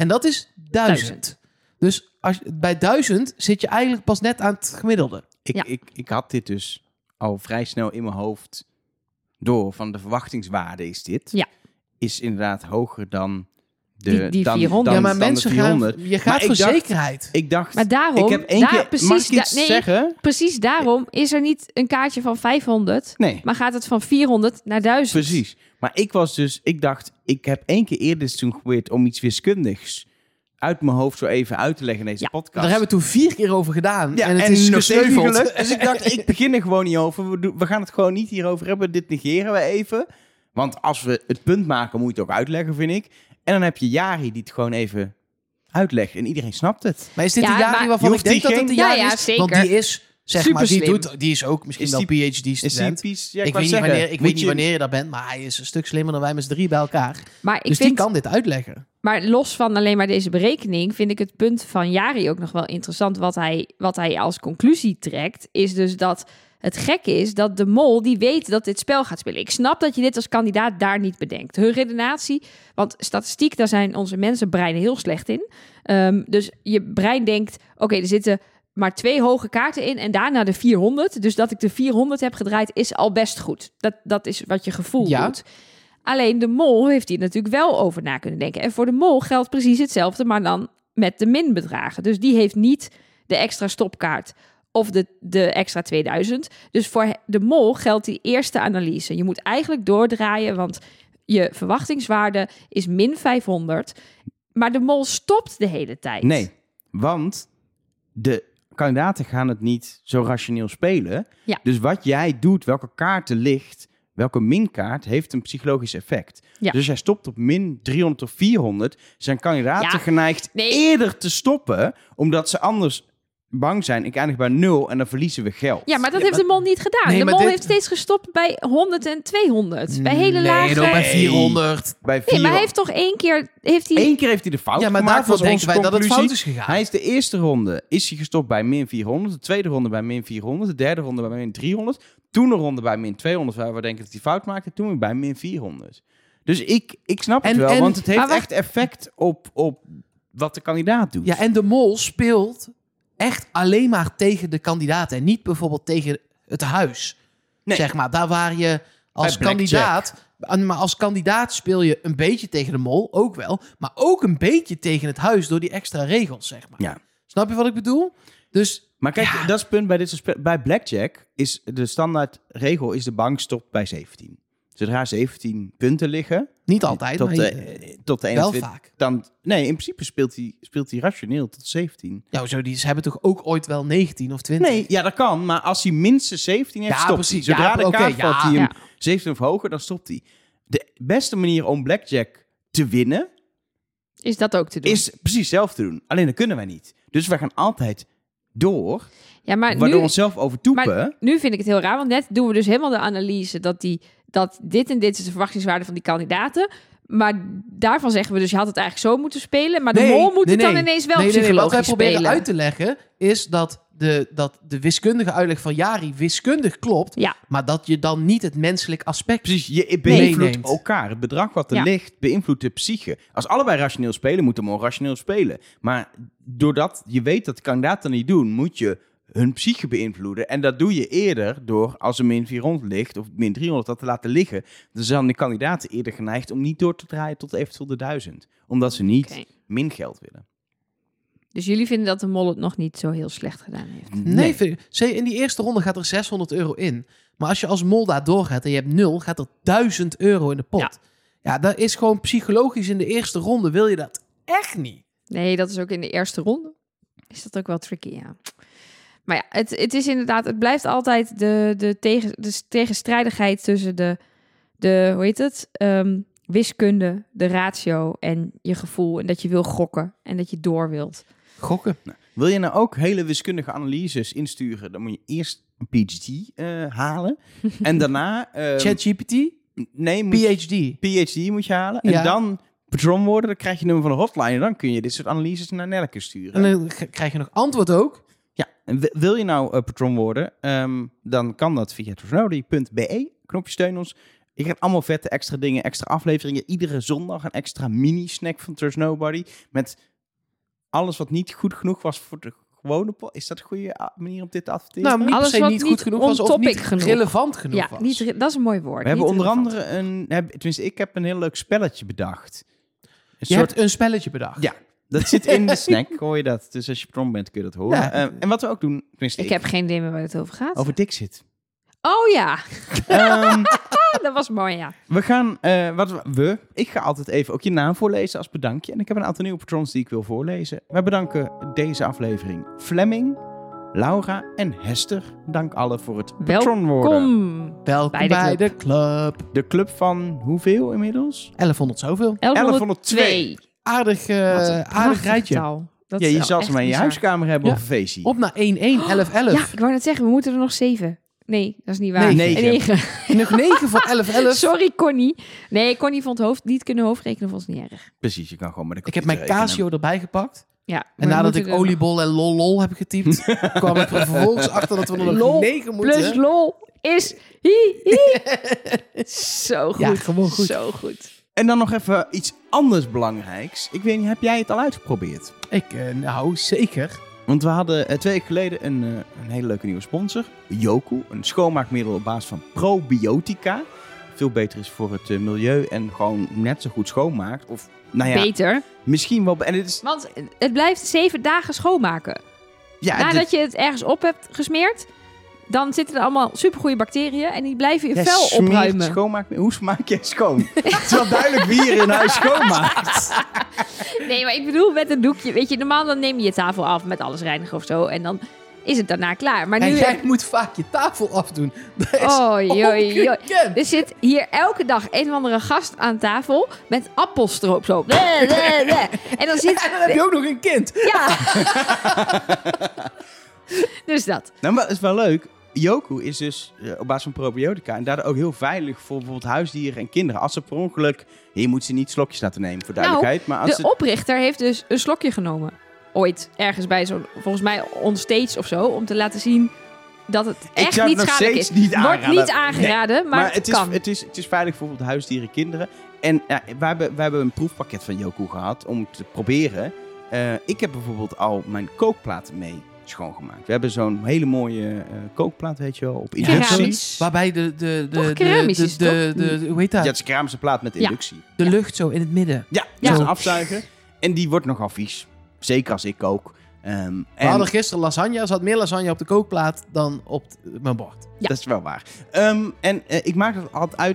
En dat is 1000. Dus bij 1000 zit je eigenlijk pas net aan het gemiddelde. Ik had dit dus al vrij snel in mijn hoofd door. Van de verwachtingswaarde is dit. Ja. Is inderdaad hoger dan die 400. Dan, Ja, maar dan mensen de 400. je gaat voor zekerheid. Ik dacht, Maar daarom, ik heb één keer... precies, mag ik iets zeggen? Precies daarom is er niet een kaartje van 500, Nee. maar gaat het van 400 naar 1000. Precies. Maar ik dacht, ik heb 1 keer eerder toen geprobeerd om iets wiskundigs uit mijn hoofd zo even uit te leggen in deze podcast. Daar hebben we toen 4 keer over gedaan. Ja, en het is nog steeds niet gesneuveld. gelukt. Dus ik dacht, ik begin er gewoon niet over. We gaan het gewoon niet hierover hebben. Dit negeren we even. Want als we het punt maken, moet je het ook uitleggen, vind ik. En dan heb je Jari die het gewoon even uitlegt. En iedereen snapt het. Maar is dit Ja, een Jari maar waarvan je ik hoeft denk die dat het een geen- Jari Ja, ja, is? zeker. Want die is, zeg maar, Superslim. die is ook misschien Is wel die- PhD-student. Ja, Ik weet niet wanneer je daar bent, maar hij is een stuk slimmer dan wij met z'n 3 bij elkaar. Maar ik Dus vind, die kan dit uitleggen. maar los van alleen maar deze berekening, vind ik het punt van Jari ook nog wel interessant. Wat hij als conclusie trekt, is dus dat het gekke is dat de mol, die weet dat dit spel gaat spelen. Ik snap dat je dit als kandidaat daar niet bedenkt. Hun redenatie, want statistiek, daar zijn onze mensenbreinen heel slecht in. Dus je brein denkt, oké, er zitten maar 2 hoge kaarten in en daarna de 400. Dus dat ik de 400 heb gedraaid is al best goed. Dat is wat je gevoel Ja. doet. Alleen de mol heeft hier natuurlijk wel over na kunnen denken. En voor de mol geldt precies hetzelfde, maar dan met de minbedragen. Dus die heeft niet de extra stopkaart of de extra 2000. Dus voor de mol geldt die eerste analyse. Je moet eigenlijk doordraaien, want je verwachtingswaarde is min 500. Maar de mol stopt de hele tijd. Nee, want de kandidaten gaan het niet zo rationeel spelen. Ja. Dus wat jij doet, welke kaarten ligt, welke minkaart, heeft een psychologisch effect. Ja. Dus jij stopt op min 300 of 400, zijn kandidaten Ja, geneigd nee. eerder te stoppen, omdat ze anders bang zijn. Ik eindig bij 0 en dan verliezen we geld. Ja, maar dat heeft de mol niet gedaan. Nee, de maar mol dit- heeft steeds gestopt bij 100 en 200. Bij hele lage... Nee, ook bij 400. Bij Nee, 400. maar hij heeft toch 1 keer... Heeft hij... 1 keer heeft hij de fout Ja, maar gemaakt, daarvoor was denken onze wij dat het conclusie. fout is gegaan. Hij is de eerste ronde is hij gestopt bij min 400, de tweede ronde bij min 400, de derde ronde bij min 300, toen een ronde bij min 200 waar we denken dat hij fout maakte, toen weer bij min 400. Dus ik snap het wel, want het heeft maar wacht. echt effect op wat de kandidaat doet. Ja, en de mol speelt echt alleen maar tegen de kandidaten. En niet bijvoorbeeld tegen het huis. Nee. Zeg maar, daar waar je als Bij blackjack. kandidaat... Maar als kandidaat speel je een beetje tegen de mol, ook wel. Maar ook een beetje tegen het huis door die extra regels, zeg maar. Ja. Snap je wat ik bedoel? Dus Maar kijk, Ja. dat is het punt bij dit soort bij Blackjack is de standaard regel is de bank stopt bij 17. Zodra 17 punten liggen, niet altijd, tot maar tot de wel 21, vaak. dan nee, in principe speelt hij rationeel tot 17. Ja, zo, ze hebben toch ook ooit wel 19 of 20? Nee, ja, dat kan. Maar als hij minstens 17 heeft, Ja, stopt precies. hij. Zodra Ja, de oké, kaart ja. valt hij hem Ja. 17 of hoger, dan stopt hij. De beste manier om Blackjack te winnen Is dat ook te doen? is precies zelf te doen. Alleen dat kunnen wij niet. Dus wij gaan altijd door, Ja, maar waardoor nu... we onszelf overtoepen. Maar nu vind ik het heel raar, want net doen we dus helemaal de analyse dat dit en dit is de verwachtingswaarde van die kandidaten. Maar daarvan zeggen we dus, je had het eigenlijk zo moeten spelen. Maar de mol moet het dan ineens wel psychologisch Wat wij proberen spelen. uit te leggen is dat de wiskundige uitleg van Jari wiskundig klopt. Ja. Maar dat je dan niet het menselijk aspect... Precies, je beïnvloedt meeneemt. elkaar. Het bedrag wat er Ja. ligt, beïnvloedt de psyche. Als allebei rationeel spelen, moeten we rationeel spelen. Maar doordat je weet dat de kandidaten dat niet doen, moet je hun psyche beïnvloeden. En dat doe je eerder door, als er min 400 ligt, of min 300, dat te laten liggen. Dan zijn de kandidaten eerder geneigd om niet door te draaien tot eventueel de 1000. Omdat ze niet Oké. min geld willen. Dus jullie vinden dat de mol het nog niet zo heel slecht gedaan heeft? Nee, in die eerste ronde gaat er 600 euro in. Maar als je als mol daar doorgaat en je hebt 0, gaat er 1000 euro in de pot. Ja. Ja, dat is gewoon psychologisch in de eerste ronde. Wil je dat echt niet? Nee, dat is ook in de eerste ronde. Is dat ook wel tricky, ja. Maar ja, het is inderdaad, het blijft altijd de tegenstrijdigheid tussen de hoe heet het? Wiskunde, de ratio en je gevoel. En dat je wil gokken en dat je door wilt. Gokken. Wil je nou ook hele wiskundige analyses insturen, dan moet je eerst een PhD halen. En daarna... ChatGPT? nee, PhD moet je halen. Ja. En dan patron worden, dan krijg je nummer van de hotline. En dan kun je dit soort analyses naar Nelke sturen. En dan krijg je nog antwoord ook. Ja, en wil je nou patron worden, dan kan dat via patronody.be. Knopje steun ons. Je krijgt allemaal vette extra dingen, extra afleveringen. Iedere zondag een extra mini-snack van Trust Nobody. Met alles wat niet goed genoeg was voor de gewone pot. Is dat een goede manier om dit te adverteren? Nou, niet per Alles se wat niet goed niet genoeg was of on-topic niet genoeg. relevant genoeg Ja, was. dat is een mooi woord. We hebben niet onder relevant. andere tenminste, ik heb een heel leuk spelletje bedacht. Je hebt een spelletje bedacht. Ja, dat zit in de snack, hoor je dat. Dus als je patron bent, kun je dat horen. Ja. En wat we ook doen, tenminste Ik heb geen idee meer waar het over gaat. over Dixit. Oh ja, Ehm, dat was mooi, ja. we gaan, ik ga altijd even ook je naam voorlezen als bedankje. En ik heb een aantal nieuwe patrons die ik wil voorlezen. Wij bedanken deze aflevering Flemming, Laura en Hester. Dank allen voor het patron worden. Welkom. Welkom bij de club. De club van hoeveel inmiddels? 1100 zoveel. 1102. Aardig rijtje. Ja, je zal ze maar in je huiskamer hebben Ja. of een feestje. Op naar 11, 11, 11. Ja, ik wou net zeggen, we moeten er nog 7. Nee, dat is niet waar. Nee, 9. 9. Nog 9 voor 11, 11. Sorry, Connie. Nee, Connie vond niet kunnen hoofdrekenen, vond ze niet erg. Precies, je kan gewoon met de Ik heb mijn computer rekenen. Casio erbij gepakt. Ja, En maar we nadat ik moeten er oliebol en lol heb getypt, kwam ik er vervolgens achter dat we er nog Lol 9 plus moeten. lol is hi. Zo goed. Ja, gewoon goed. Zo goed. En dan nog even iets anders belangrijks. Ik weet niet, heb jij het al uitgeprobeerd? Nou, zeker. Want we hadden 2 weken geleden een hele leuke nieuwe sponsor. Yoku, een schoonmaakmiddel op basis van probiotica. Veel beter is voor het milieu en gewoon net zo goed schoonmaakt. Of, nou ja, Beter. misschien wel. En het is, Want het blijft 7 dagen schoonmaken. ja, Nadat je het ergens op hebt gesmeerd, dan zitten er allemaal supergoeie bacteriën en die blijven je vel opruimen. Schoonmaakmiddel. Hoe maak jij schoon? Het is wel duidelijk wie hier in huis schoonmaakt. Nee, maar ik bedoel met een doekje. Weet je, normaal dan neem je je tafel af met alles reinigen of zo en dan is het daarna klaar. Maar En nu... jij moet vaak je tafel afdoen. Dat is Oei. ongekend. Er zit hier elke dag een of andere gast aan tafel met appelstroop zo. En dan zit... En dan heb je ook nog een kind. Ja. Dus dat. Nou, maar het is wel leuk. Yoku is dus op basis van probiotica en daardoor ook heel veilig voor bijvoorbeeld huisdieren en kinderen. Als ze per ongeluk, je moet ze niet slokjes laten nemen voor duidelijkheid. maar als De oprichter heeft dus een slokje genomen. Ooit ergens bij zo'n, volgens mij onstage of zo, om te laten zien dat het echt zou het niet nog schadelijk is. steeds niet Wordt aanraden. niet aangeraden, maar het kan. Het is veilig voor bijvoorbeeld huisdieren, kinderen. En wij hebben een proefpakket van Yoku gehad om te proberen. Ik heb bijvoorbeeld al mijn kookplaat mee schoongemaakt. We hebben zo'n hele mooie kookplaat, weet je wel, op inductie. Keramisch. Waarbij Toch keramisch is het hoe heet dat? Ja, het is een keramische plaat met inductie. De lucht zo in het midden. Ja, Ja. zo afzuigen. En die wordt nogal vies. Zeker als ik kook. We hadden gisteren lasagne. Er zat meer lasagne op de kookplaat dan op mijn bord. Ja. Dat is wel waar. Ik maak dat altijd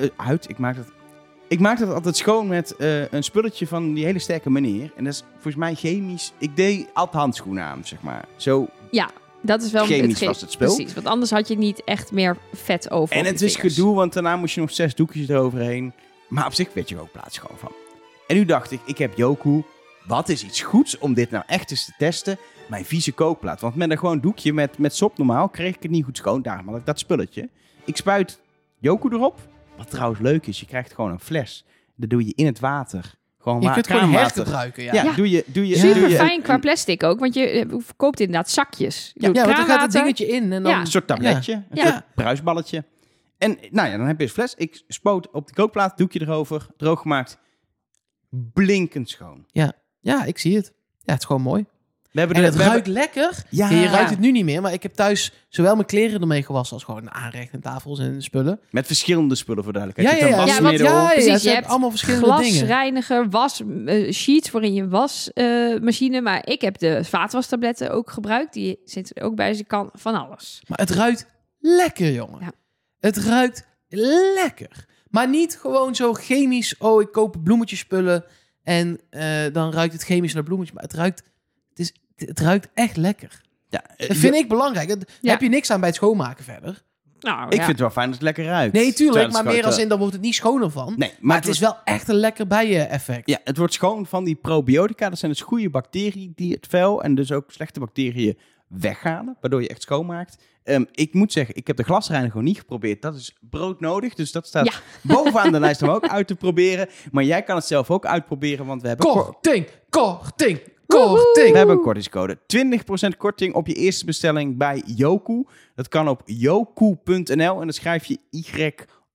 Ik maak dat altijd schoon met een spulletje van die hele sterke meneer. En dat is volgens mij chemisch. Ik deed altijd handschoenen aan, zeg maar. Zo. Ja, dat is wel Chemisch was het spul. Precies, want anders had je niet echt meer vet over. En op het je is vingers. gedoe, want daarna moest je nog 6 doekjes eroverheen. Maar op zich werd je er ook plaats schoon van. En nu dacht ik heb Yoku. Wat is iets goeds om dit nou echt eens te testen? Mijn vieze kookplaat. Want met een gewoon doekje met sop normaal kreeg ik het niet goed schoon. Daarom had ik dat spulletje. Ik spuit Yoku erop. Wat trouwens leuk is, je krijgt gewoon een fles. Dat doe je in het water. Gewoon Je kunt gewoon kraanwater. hergebruiken. Ja. Ja, Ja. doe je. Super fijn qua plastic ook, want je verkoopt inderdaad zakjes. Je doet Ja, want dan gaat het kraanwater. dingetje in. En dan... Ja. Een soort tabletje, een Ja. soort bruisballetje. En nou ja, dan heb je een fles. Ik spoot op de kookplaat, doekje erover, droog gemaakt. Blinkend schoon. Ja, ik zie het. Ja, het is gewoon mooi. We hebben En het we hebben- ruikt lekker. Ja. Je ruikt het nu niet meer, maar ik heb thuis zowel mijn kleren ermee gewassen als gewoon aanrecht en tafels en spullen. Met verschillende spullen voor Ja, duidelijkheid. ja, Je hebt ja. een Ja, wasmiddel. want- Precies, ze je hebben hebt allemaal verschillende dingen. Glasreiniger, sheets voor in je wasmachine. Maar ik heb de vaatwastabletten ook gebruikt. Die zitten er ook bij, dus ik kan van alles. Maar het ruikt lekker, jongen. Ja. Het ruikt lekker. Maar niet gewoon zo chemisch. Oh, ik koop bloemetjespullen en dan ruikt het chemisch naar bloemetjes. Maar het ruikt echt lekker. Ja, Dat vind ik belangrijk. Daar Ja. heb je niks aan bij het schoonmaken verder. Nou, Ik vind het wel fijn dat het lekker ruikt. Nee, tuurlijk. Terwijl Maar het meer als gewoon- in, dan wordt het niet schoner van. Nee, Maar het is wel echt een lekker bijen-effect. Ja, het wordt schoon van die probiotica. Dat zijn dus goede bacteriën die het vuil en dus ook slechte bacteriën weghalen. Waardoor je echt schoonmaakt. Ik moet zeggen, ik heb de glasreiniger niet geprobeerd. Dat is broodnodig. Dus dat staat Ja. bovenaan de lijst om ook uit te proberen. Maar jij kan het zelf ook uitproberen. Want we hebben, Korting! we hebben een kortingscode. 20% korting op je eerste bestelling bij Yoku. Dat kan op yoku.nl. En dan schrijf je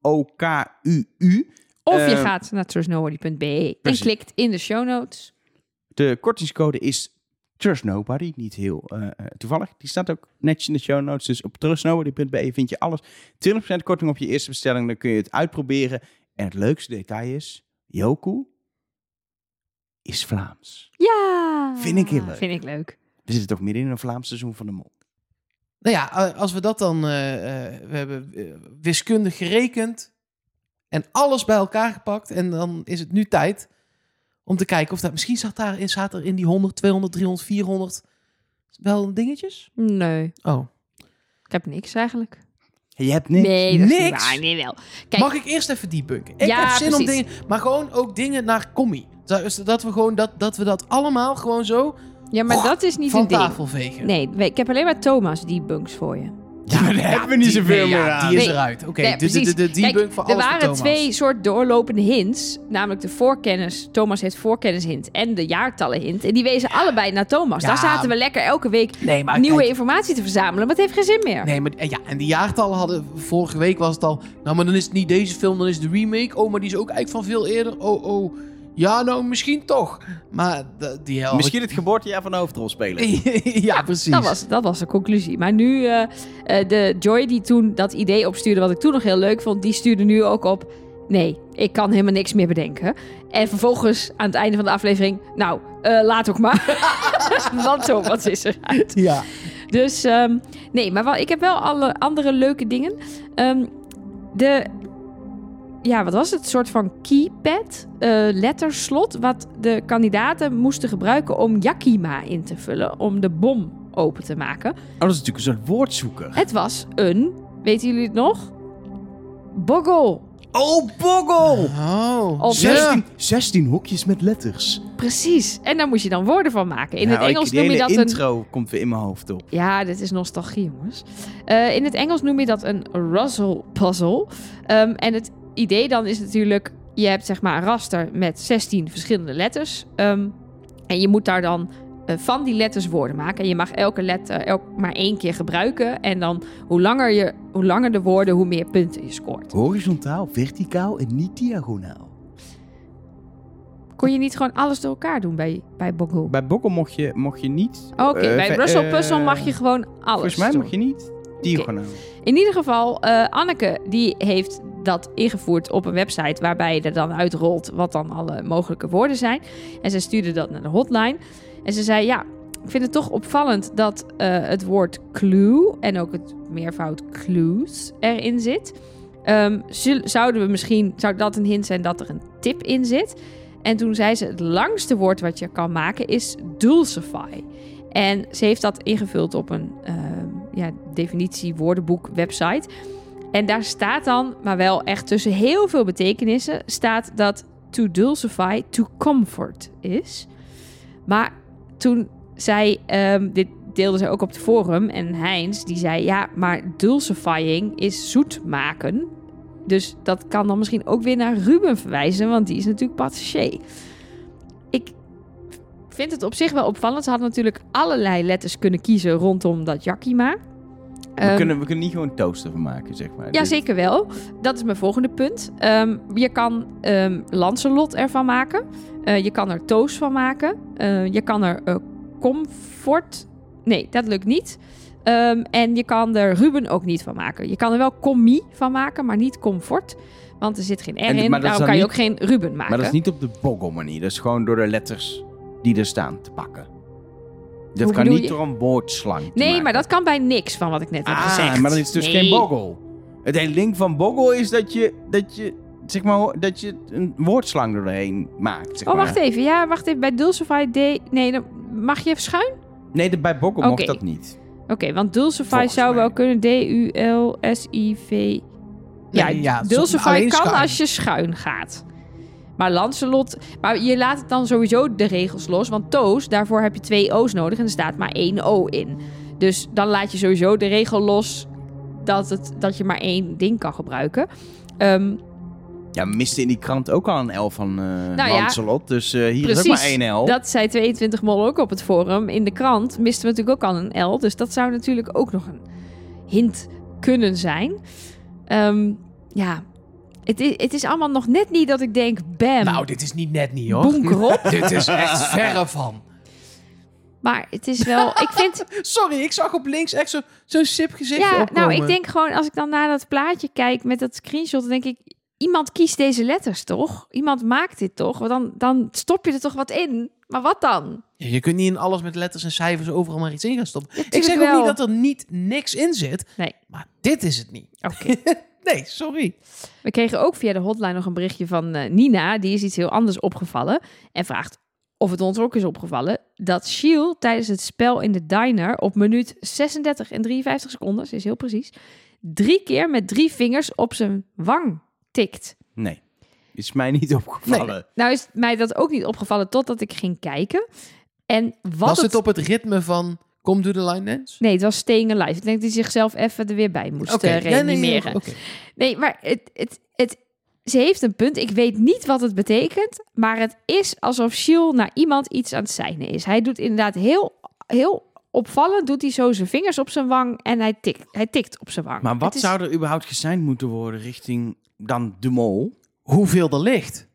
NOOKUU. Of je gaat naar trustnobody.be en precies. klikt in de show notes. De kortingscode is Trust Nobody. Niet heel toevallig. Die staat ook netjes in de show notes. Dus op trustnobody.be vind je alles. 20% korting op je eerste bestelling. Dan kun je het uitproberen. En het leukste detail is... Yoku is Vlaams. Ja! Vind ik heel leuk. Vind ik leuk. We zitten toch midden in een Vlaams seizoen van de Mol. Nou ja, als we dat dan... we hebben wiskundig gerekend en alles bij elkaar gepakt. En dan is het nu tijd om te kijken of dat... Misschien zat er in die 100, 200, 300, 400 wel dingetjes? Nee, Oh. ik heb niks eigenlijk. Je hebt niks. Nee, dat is niet Niks? waar. Nee, wel. Kijk, Mag ik eerst even debunken? Ik Ja, heb zin om precies. dingen... Maar gewoon ook dingen naar commie. Dat we gewoon dat we dat allemaal gewoon zo ja, maar dat is niet van een ding. tafel vegen. Nee, ik heb alleen maar Thomas debunks voor je. Ja, maar daar hebben we niet zoveel meer aan. Die is Nee. eruit. Oké, Nee, precies. de debunk Kijk, voor er alles van waren Thomas. 2 soort doorlopende hints. Namelijk de voorkennis. Thomas heeft voorkennishint. En de jaartallenhint. En die wezen allebei naar Thomas. Ja. Daar zaten we lekker elke week Nee, maar nieuwe kijk, informatie te verzamelen. Maar het heeft geen zin meer. Nee, maar ja, en die jaartallen hadden... Vorige week was het al... Nou, maar dan is het niet deze film, dan is het de remake. Oh, maar die is ook eigenlijk van veel eerder. Oh. Ja, nou, misschien toch. Maar die helft... Misschien het geboortejaar van de hoofdrolspeler. ja, precies. Dat was de conclusie. Maar nu, de Joy die toen dat idee opstuurde, wat ik toen nog heel leuk vond, die stuurde nu ook op... Nee, ik kan helemaal niks meer bedenken. En vervolgens, aan het einde van de aflevering... Nou, laat ook maar. Want Thomas is eruit. Ja. Dus, nee, maar ik heb wel alle andere leuke dingen. Wat was het? Een soort van keypad, letterslot... wat de kandidaten moesten gebruiken om Yakima in te vullen... om de bom open te maken. Oh, dat is natuurlijk een soort woordzoeker. Het was weten jullie het nog? Boggle. Oh, Boggle! Oh. Of 16 hokjes met letters. Precies. En daar moest je dan woorden van maken. In het Engels die noem je hele dat een... intro komt weer in mijn hoofd op. Ja, dit is nostalgie, jongens. In het Engels noem je dat een Russell puzzle. En het idee dan is natuurlijk... Je hebt zeg maar een raster met 16 verschillende letters. En je moet daar dan van die letters woorden maken. En je mag elke letter maar 1 keer gebruiken. En dan hoe langer de woorden, hoe meer punten je scoort. Horizontaal, verticaal en niet diagonaal. Kon je niet gewoon alles door elkaar doen bij Boggle? Bij Boggle mocht je niet... Oké, bij Russell Puzzle mag je gewoon alles Volgens mij doen. mag je niet diagonaal. In ieder geval, Anneke die heeft dat ingevoerd op een website... waarbij je er dan uitrolt wat dan alle mogelijke woorden zijn. En ze stuurde dat naar de hotline. En ze zei, ja, ik vind het toch opvallend dat het woord clue... en ook het meervoud clues erin zit. Zou dat een hint zijn dat er een tip in zit? En toen zei ze, het langste woord wat je kan maken is dulcify. En ze heeft dat ingevuld op een definitie woordenboek website. En daar staat dan, maar wel echt tussen heel veel betekenissen... staat dat to dulcify to comfort is. Maar toen zij, dit deelde ze ook op het forum... en Heinz die zei, ja, maar dulcifying is zoet maken... Dus dat kan dan misschien ook weer naar Ruben verwijzen... want die is natuurlijk patissier. Ik vind het op zich wel opvallend. Ze hadden natuurlijk allerlei letters kunnen kiezen rondom dat Yakima. We kunnen niet gewoon toaster van maken, zeg maar. Ja, zeker wel. Dat is mijn volgende punt. Je kan Lancelot ervan maken. Je kan er toast van maken. Je kan er comfort... Nee, dat lukt niet. En je kan er Ruben ook niet van maken. Je kan er wel commie van maken, maar niet comfort. Want er zit geen R in. maar dat is Daarom dan kan je niet- ook geen Ruben maken. Maar dat is niet op de Boggle manier. Dat is gewoon door de letters die er staan te pakken. Dat Hoe kan bedoel niet je? door een woordslang te Nee, maken. maar dat kan bij niks van wat ik net heb gezegd. Maar dat is dus Nee. geen Boggle. Het hele ding van Boggle is dat je een woordslang doorheen maakt. Zeg Oh, maar. wacht even. Ja, wacht even. Bij Dulcify Nee, dan mag je even schuin? Nee, bij Boggle mocht Oké. dat niet. Oké, want Dulcify Volgens zou mij. wel kunnen. D-U-L-S-I-V... Ja, Nee, ja, Dulcify alleen kan schuin. als je schuin gaat. Maar Lancelot... Maar je laat het dan sowieso de regels los. Want Toos, daarvoor heb je 2 O's nodig. En er staat maar 1 O in. Dus dan laat je sowieso de regel los... dat je maar 1 ding kan gebruiken. Ja, we misten in die krant ook al een L van ja, Lancelot. Dus hier is ook precies. maar 1 L. Dat zei 22 Mol ook op het forum. In de krant misten we natuurlijk ook al een L. Dus dat zou natuurlijk ook nog een hint kunnen zijn. Ja, Het is allemaal nog net niet dat ik denk, bam, Nou, dit is niet net niet, hoor. bonker op. Dit is echt verre van. Maar het is wel, ik vind... Sorry, ik zag op links echt zo'n sip gezichtje Ja, opkomen. nou, ik denk gewoon, als ik dan naar dat plaatje kijk met dat screenshot, dan denk ik, iemand kiest deze letters toch? Iemand maakt dit toch? Want dan stop je er toch wat in. Maar wat dan? Ja, je kunt niet in alles met letters en cijfers overal maar iets in gaan stoppen. Ja, Ik zeg ook wel. niet dat er niks in zit. Nee. Maar dit is het niet. Oké. Nee, sorry. We kregen ook via de hotline nog een berichtje van Nina. Die is iets heel anders opgevallen. En vraagt of het ons ook is opgevallen dat Shiel tijdens het spel in de diner op minuut 36 en 53 seconden, ze is heel precies, 3 keer met 3 vingers op zijn wang tikt. Nee, is mij niet opgevallen. Nou is mij dat ook niet opgevallen totdat ik ging kijken. En wat Was het op het ritme van Come Do The Line Dance? Nee, het was Staying Alive. Ik denk dat hij zichzelf even er weer bij moest reanimeren. Oké. Nee, maar ze heeft een punt. Ik weet niet wat het betekent, maar het is alsof Shiel naar iemand iets aan het seinen is. Hij doet inderdaad heel opvallend, doet hij zo zijn vingers op zijn wang en hij tikt op zijn wang. Maar wat Het is- zou er überhaupt geseind moeten worden richting dan de mol? Hoeveel er ligt?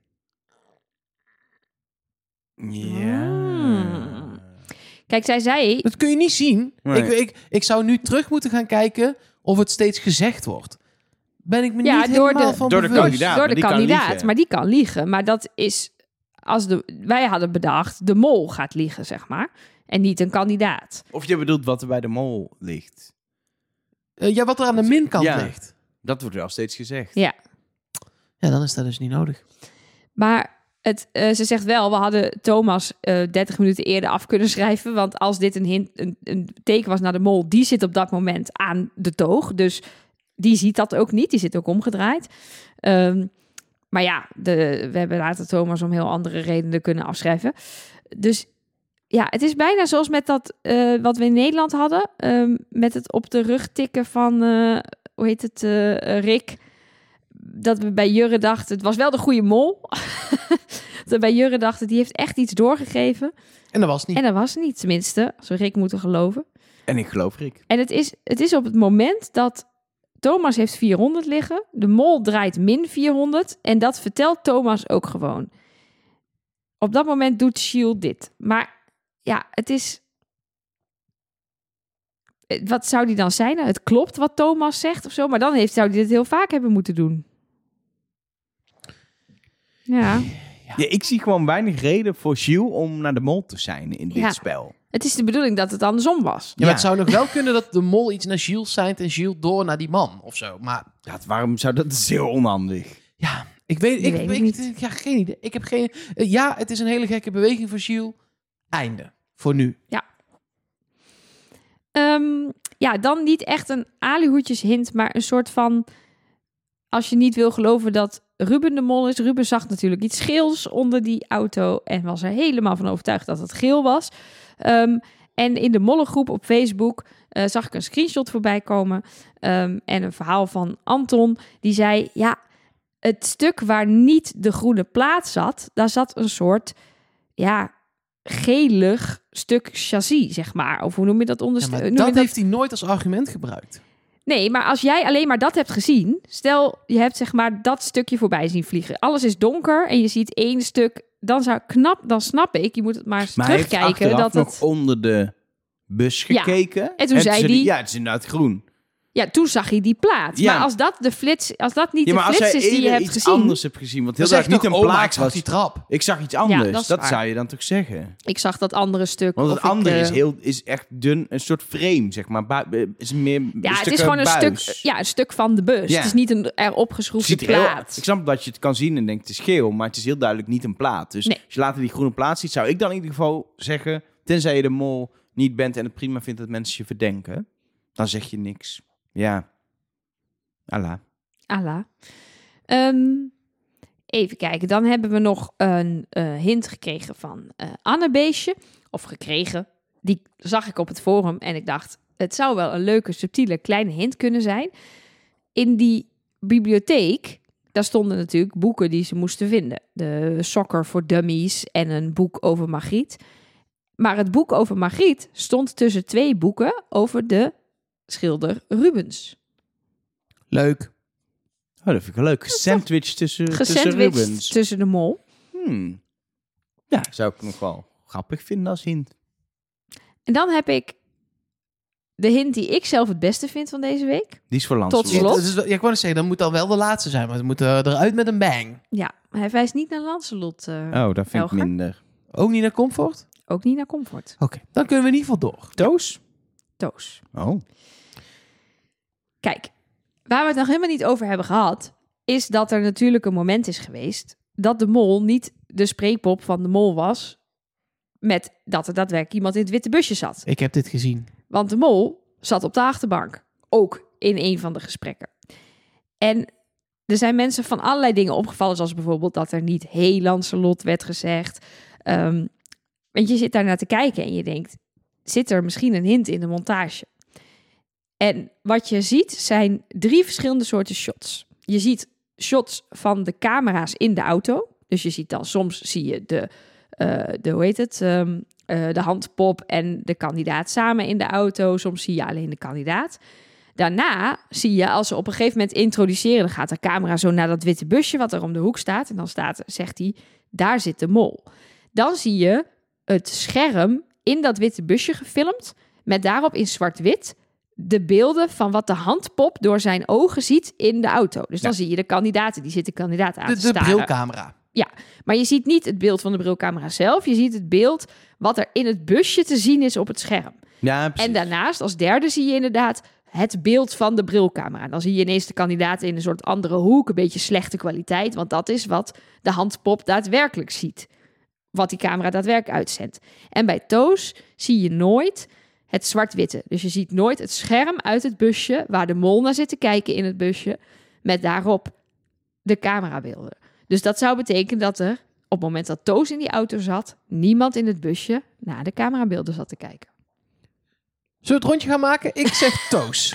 Ja. Kijk, zij zei... Dat kun je niet zien. Nee. Ik zou nu terug moeten gaan kijken of het steeds gezegd wordt. Ben ik me Ja, niet door helemaal de- van door de bewust. kandidaat. door maar de die kan kandidaat, liegen. maar die kan liegen. Maar dat is... Wij hadden bedacht, de mol gaat liegen, zeg maar. En niet een kandidaat. Of je bedoelt wat er bij de mol ligt. Ja, wat er aan de minkant Ja. ligt. Dat wordt wel steeds gezegd. Ja. Ja, dan is dat dus niet nodig. Maar ze zegt wel, we hadden Thomas 30 minuten eerder af kunnen schrijven. Want als dit een teken was naar de mol, die zit op dat moment aan de toog. Dus die ziet dat ook niet. Die zit ook omgedraaid. Maar ja, we hebben later Thomas om heel andere redenen kunnen afschrijven. Dus ja, het is bijna zoals met dat wat we in Nederland hadden. Met het op de rug tikken van, hoe heet het, Rick. Dat we bij Jurre dachten, het was wel de goede mol. Dat we bij Jurre dachten, die heeft echt iets doorgegeven. En dat was niet. En dat was niet, tenminste, als we Rick moeten geloven. En ik geloof Rick. En het is op het moment dat Thomas heeft 400 liggen. De mol draait min 400. En dat vertelt Thomas ook gewoon. Op dat moment doet Shield dit. Maar ja, het is... Wat zou die dan zijn? Het klopt wat Thomas zegt of zo. Maar dan zou hij dit heel vaak hebben moeten doen. Ja. Ja, ik zie gewoon weinig reden voor Gilles om naar de mol te zijn in dit Ja. spel. Het is de bedoeling dat het andersom was. Ja, maar het zou nog wel kunnen dat de mol iets naar Gilles seint en Gilles door naar die man of zo. Maar Ja, waarom zou dat? Dat is heel onhandig. ja, ik weet, Ik weet het niet. ja, geen idee. Ik heb geen. Ja, het is een hele gekke beweging voor Gilles. Einde. Voor nu. Ja, dan niet echt een alihoedjes hint, maar een soort van... Als je niet wil geloven dat Ruben de mol is. Ruben zag natuurlijk iets geels onder die auto en was er helemaal van overtuigd dat het geel was. En in de mollengroep op Facebook zag ik een screenshot voorbij komen. En een verhaal van Anton. Die zei, ja, het stuk waar niet de groene plaat zat, daar zat een soort, ja, gelig stuk chassis, zeg maar. Of hoe noem je dat? Ja, maar dat heeft hij nooit als argument gebruikt. Nee, maar als jij alleen maar dat hebt gezien... Stel, je hebt zeg maar dat stukje voorbij zien vliegen. Alles is donker en je ziet één stuk... Dan snap ik, je moet het maar eens Maar hij heeft terugkijken. achteraf Dat nog het... onder de bus gekeken. En toen zei hij... Ja, het is inderdaad groen. Ja, toen zag hij die plaat. Ja. Maar als dat niet Ja, maar de als flits jij is die je eerder hebt iets gezien... anders hebt gezien, want heel Dan zeg duidelijk je niet toch, een oh, maar ik plaat zag was. die trap. Ik zag iets anders. Ja, dat is dat waar. zou je dan toch zeggen? Ik zag dat andere stuk. Want het of ik, andere is echt dun, een soort frame, zeg maar. Is meer Ja, het is gewoon een stuk van de bus. Ja. Het is niet een erop Het geschroefde ziet er heel, plaat. ik snap dat je het kan zien en denkt het is geel, maar het is heel duidelijk niet een plaat. Dus Nee. als je later die groene plaat ziet, zou ik dan in ieder geval zeggen, tenzij je de mol niet bent en het prima vindt dat mensen je verdenken, dan zeg je niks. Ja. Allah. Allah. Even kijken. Dan hebben we nog een hint gekregen van Annebeestje. Of gekregen. Die zag ik op het forum en ik dacht... het zou wel een leuke, subtiele, kleine hint kunnen zijn. In die bibliotheek... daar stonden natuurlijk boeken die ze moesten vinden. De Soccer voor Dummies en een boek over Margriet. Maar het boek over Margriet stond tussen 2 boeken... over de schilder Rubens. Leuk. Oh, dat vind ik wel leuk. Sandwich tussen Rubens. Gesandwiched tussen de mol. Ja, zou ik nog wel grappig vinden als hint. En dan heb ik de hint die ik zelf het beste vind van deze week. Die is voor Lancelot. Tot slot. Dus, ik wou net zeggen, dat moet dan wel de laatste zijn. Maar het moet eruit met een bang. Ja, hij wijst niet naar Lancelot. Oh, dat vind Elger. ik minder. Ook niet naar Comfort? Ook niet naar Comfort. Oké, dan kunnen we in ieder geval door. Toos? Toos. Oh. Kijk, waar we het nog helemaal niet over hebben gehad, is dat er natuurlijk een moment is geweest dat de mol niet de spreekpop van de mol was, met dat er daadwerkelijk iemand in het witte busje zat. Ik heb dit gezien. Want de mol zat op de achterbank, ook in een van de gesprekken. En er zijn mensen van allerlei dingen opgevallen, zoals bijvoorbeeld dat er niet heel Lancelot werd gezegd. Want je zit daar naar te kijken en je denkt, zit er misschien een hint in de montage? En wat je ziet zijn 3 verschillende soorten shots. Je ziet shots van de camera's in de auto. Dus je ziet dan, soms zie je de handpop en de kandidaat samen in de auto. Soms zie je alleen de kandidaat. Daarna zie je, als ze op een gegeven moment introduceren, dan gaat de camera zo naar dat witte busje wat er om de hoek staat. En dan zegt hij, daar zit de mol. Dan zie je het scherm in dat witte busje gefilmd, met daarop in zwart-wit de beelden van wat de handpop door zijn ogen ziet in de auto. Dus dan zie je de kandidaten, die zitten kandidaat aan te De staren. brilcamera. Ja, maar je ziet niet het beeld van de brilcamera zelf. Je ziet het beeld wat er in het busje te zien is op het scherm. Ja, precies. En daarnaast, als derde, zie je inderdaad het beeld van de brilcamera. Dan zie je ineens de kandidaten in een soort andere hoek, een beetje slechte kwaliteit, want dat is wat de handpop daadwerkelijk ziet. Wat die camera daadwerkelijk uitzendt. En bij Toos zie je nooit het zwart-witte. Dus je ziet nooit het scherm uit het busje waar de mol naar zit te kijken in het busje, met daarop de camerabeelden. Dus dat zou betekenen dat er, op het moment dat Toos in die auto zat, niemand in het busje naar de camerabeelden zat te kijken. Zullen we het rondje gaan maken? Ik zeg Toos.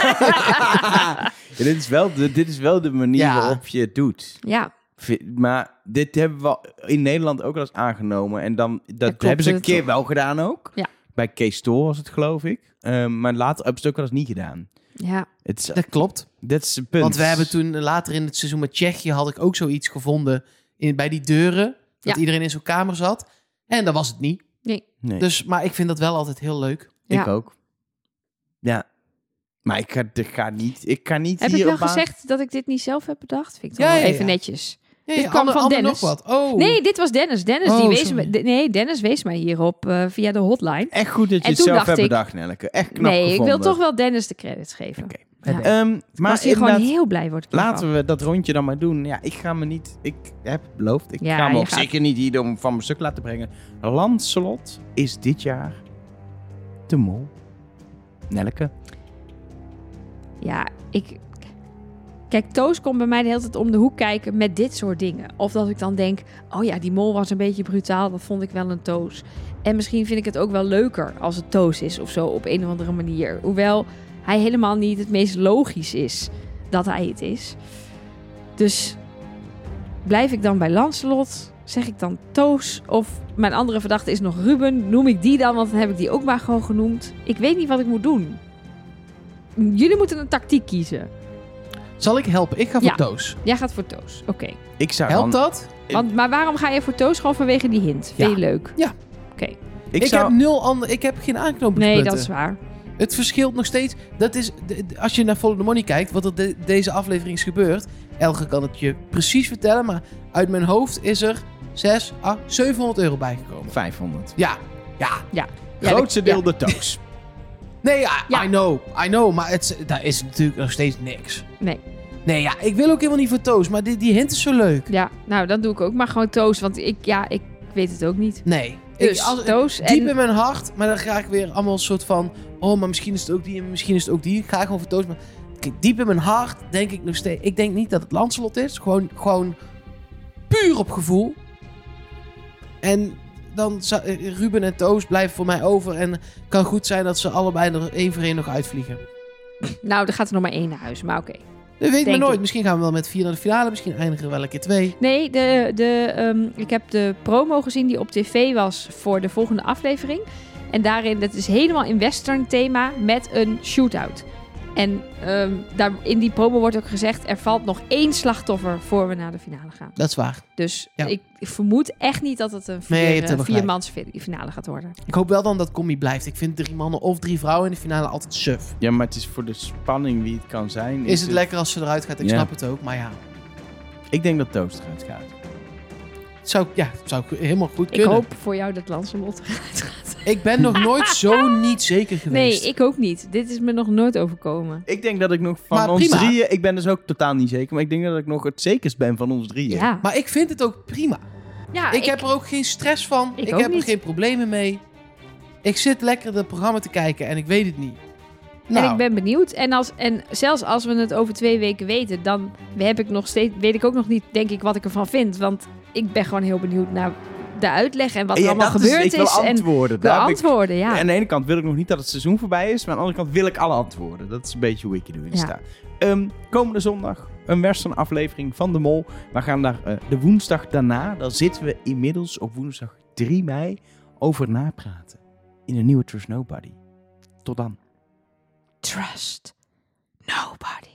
Ja, dit is wel de manier waarop je het doet. Ja. Maar dit hebben we in Nederland ook wel eens aangenomen. En dan klopt, hebben ze een het keer toch. wel gedaan ook. Ja. Bij Kees Store was het, geloof ik. Maar later hebben ze het ook wel eens niet gedaan. Ja. Het is, Dat klopt. dat is een punt. Want we hebben toen later in het seizoen met Tsjechië had ik ook zoiets gevonden bij die deuren. Dat iedereen in zo'n kamer zat. En dat was het niet. Nee. Nee, Dus, maar ik vind dat wel altijd heel leuk. ik Ja. ook. Ja. Maar ik ga niet Heb hier ik wel op basis- gezegd dat ik dit niet zelf heb bedacht? Vind ik toch Ja, wel ja, even ja. netjes. Nee, Dit kwam van Dennis. nog wat. Oh. Nee, dit was Dennis. Oh, Dennis wees mij hierop via de hotline. Echt goed dat je En het toen zelf dacht hebt ik- bedacht, Nelleke. Echt knap Nee, ik gevonden. wil toch wel Dennis de credits geven. Oké. Ja. Maar Als hij gewoon inderdaad, heel blij wordt. hiervan. laten we dat rondje dan maar doen. Ja, ik ga me niet... Ik heb beloofd. Ik Ja, ga me je ook gaat- zeker niet hier om van mijn stuk laten brengen. Lancelot is dit jaar de mol. Nelleke. Ja, Kijk, Toos komt bij mij de hele tijd om de hoek kijken met dit soort dingen. Of dat ik dan denk, oh ja, die mol was een beetje brutaal. Dat vond ik wel een Toos. En misschien vind ik het ook wel leuker als het Toos is of zo op een of andere manier. Hoewel hij helemaal niet het meest logisch is dat hij het is. Dus blijf ik dan bij Lancelot? Zeg ik dan Toos? Of mijn andere verdachte is nog Ruben. Noem ik die dan, want dan heb ik die ook maar gewoon genoemd. Ik weet niet wat ik moet doen. Jullie moeten een tactiek kiezen. Zal ik helpen? Ik ga voor Ja. Toos. Jij gaat voor Toos. Oké. Ik zou Helpt dan... dat? Maar waarom ga je voor Toos? Gewoon vanwege die hint. Vind je leuk? Ja. Oké. Ik zou... Ik heb geen aanknopingspunten. Nee, dat is waar. Het verschilt nog steeds. Dat is, als je naar Follow the Money kijkt, wat er deze aflevering is gebeurd. Elge kan het je precies vertellen, maar uit mijn hoofd is er 700 euro bijgekomen. 500. Ja. Grootste deel de Toos. Nee, ja, Ja. I know, maar daar is natuurlijk nog steeds niks. Nee. Nee, ja, ik wil ook helemaal niet voor Toos, maar die hint is zo leuk. Ja, nou, dan doe ik ook maar gewoon Toos. Want ik weet het ook niet. Nee. Dus Toos diep en... in mijn hart, maar dan ga ik weer allemaal een soort van... Oh, maar misschien is het ook die en misschien is het ook die. Ik ga gewoon voor Toos. Maar kijk, diep in mijn hart denk ik nog steeds... Ik denk niet dat het Lancelot is. Gewoon puur op gevoel. En dan Ruben en Toos blijven voor mij over. En het kan goed zijn dat ze allebei er één voor één nog uitvliegen. Nou, er gaat er nog maar 1 naar huis, maar oké. Dat weet ik maar Denk nooit. ik. Misschien gaan we wel met 4 naar de finale. Misschien eindigen we wel een keer 2. Nee, ik heb de promo gezien die op tv was voor de volgende aflevering. En daarin, dat is helemaal in western thema met een shootout. En in die promo wordt ook gezegd... er valt nog 1 slachtoffer voor we naar de finale gaan. Dat is waar. Dus Ja. ik vermoed echt niet dat het een Nee, je hebt helemaal gelijk. 4-mans finale gaat worden. Ik hoop wel dan dat Commie blijft. Ik vind 3 mannen of 3 vrouwen in de finale altijd suf. Ja, maar het is voor de spanning wie het kan zijn. Is het lekker als ze eruit gaat? Ik Ja. snap het ook, maar ja. Ik denk dat Toast eruit gaat. Zou ik helemaal goed Ik kunnen. hoop voor jou dat Lancelot eruit gaat. Ik ben nog nooit zo niet zeker Nee, geweest. ik ook niet. Dit is me nog nooit overkomen. Ik denk dat ik nog Maar van ons prima. 3... Ik ben dus ook totaal niet zeker. Maar ik denk dat ik nog het zekerst ben van ons 3. Ja, Maar ik vind het ook prima. ja Ik heb er ook geen stress van. Ik Ik ook heb er niet. geen problemen mee. Ik zit lekker het programma te kijken en ik weet het niet. Nou, En ik ben benieuwd. En zelfs als we het over 2 weken weten, dan weet ik ook nog niet, denk ik, wat ik ervan vind. Want ik ben gewoon heel benieuwd naar de uitleg en wat er allemaal gebeurd ik wil is. En antwoorden. de Daar heb ik- antwoorden, ja. Aan de ene kant wil ik nog niet dat het seizoen voorbij is. Maar aan de andere kant wil ik alle antwoorden. Dat is een beetje hoe ik erin Ja. sta. Komende zondag een western aflevering van De Mol. We gaan daar de woensdag daarna. Daar zitten we inmiddels op woensdag 3 mei over napraten. In een nieuwe Trust Nobody. Tot dan. Trust nobody.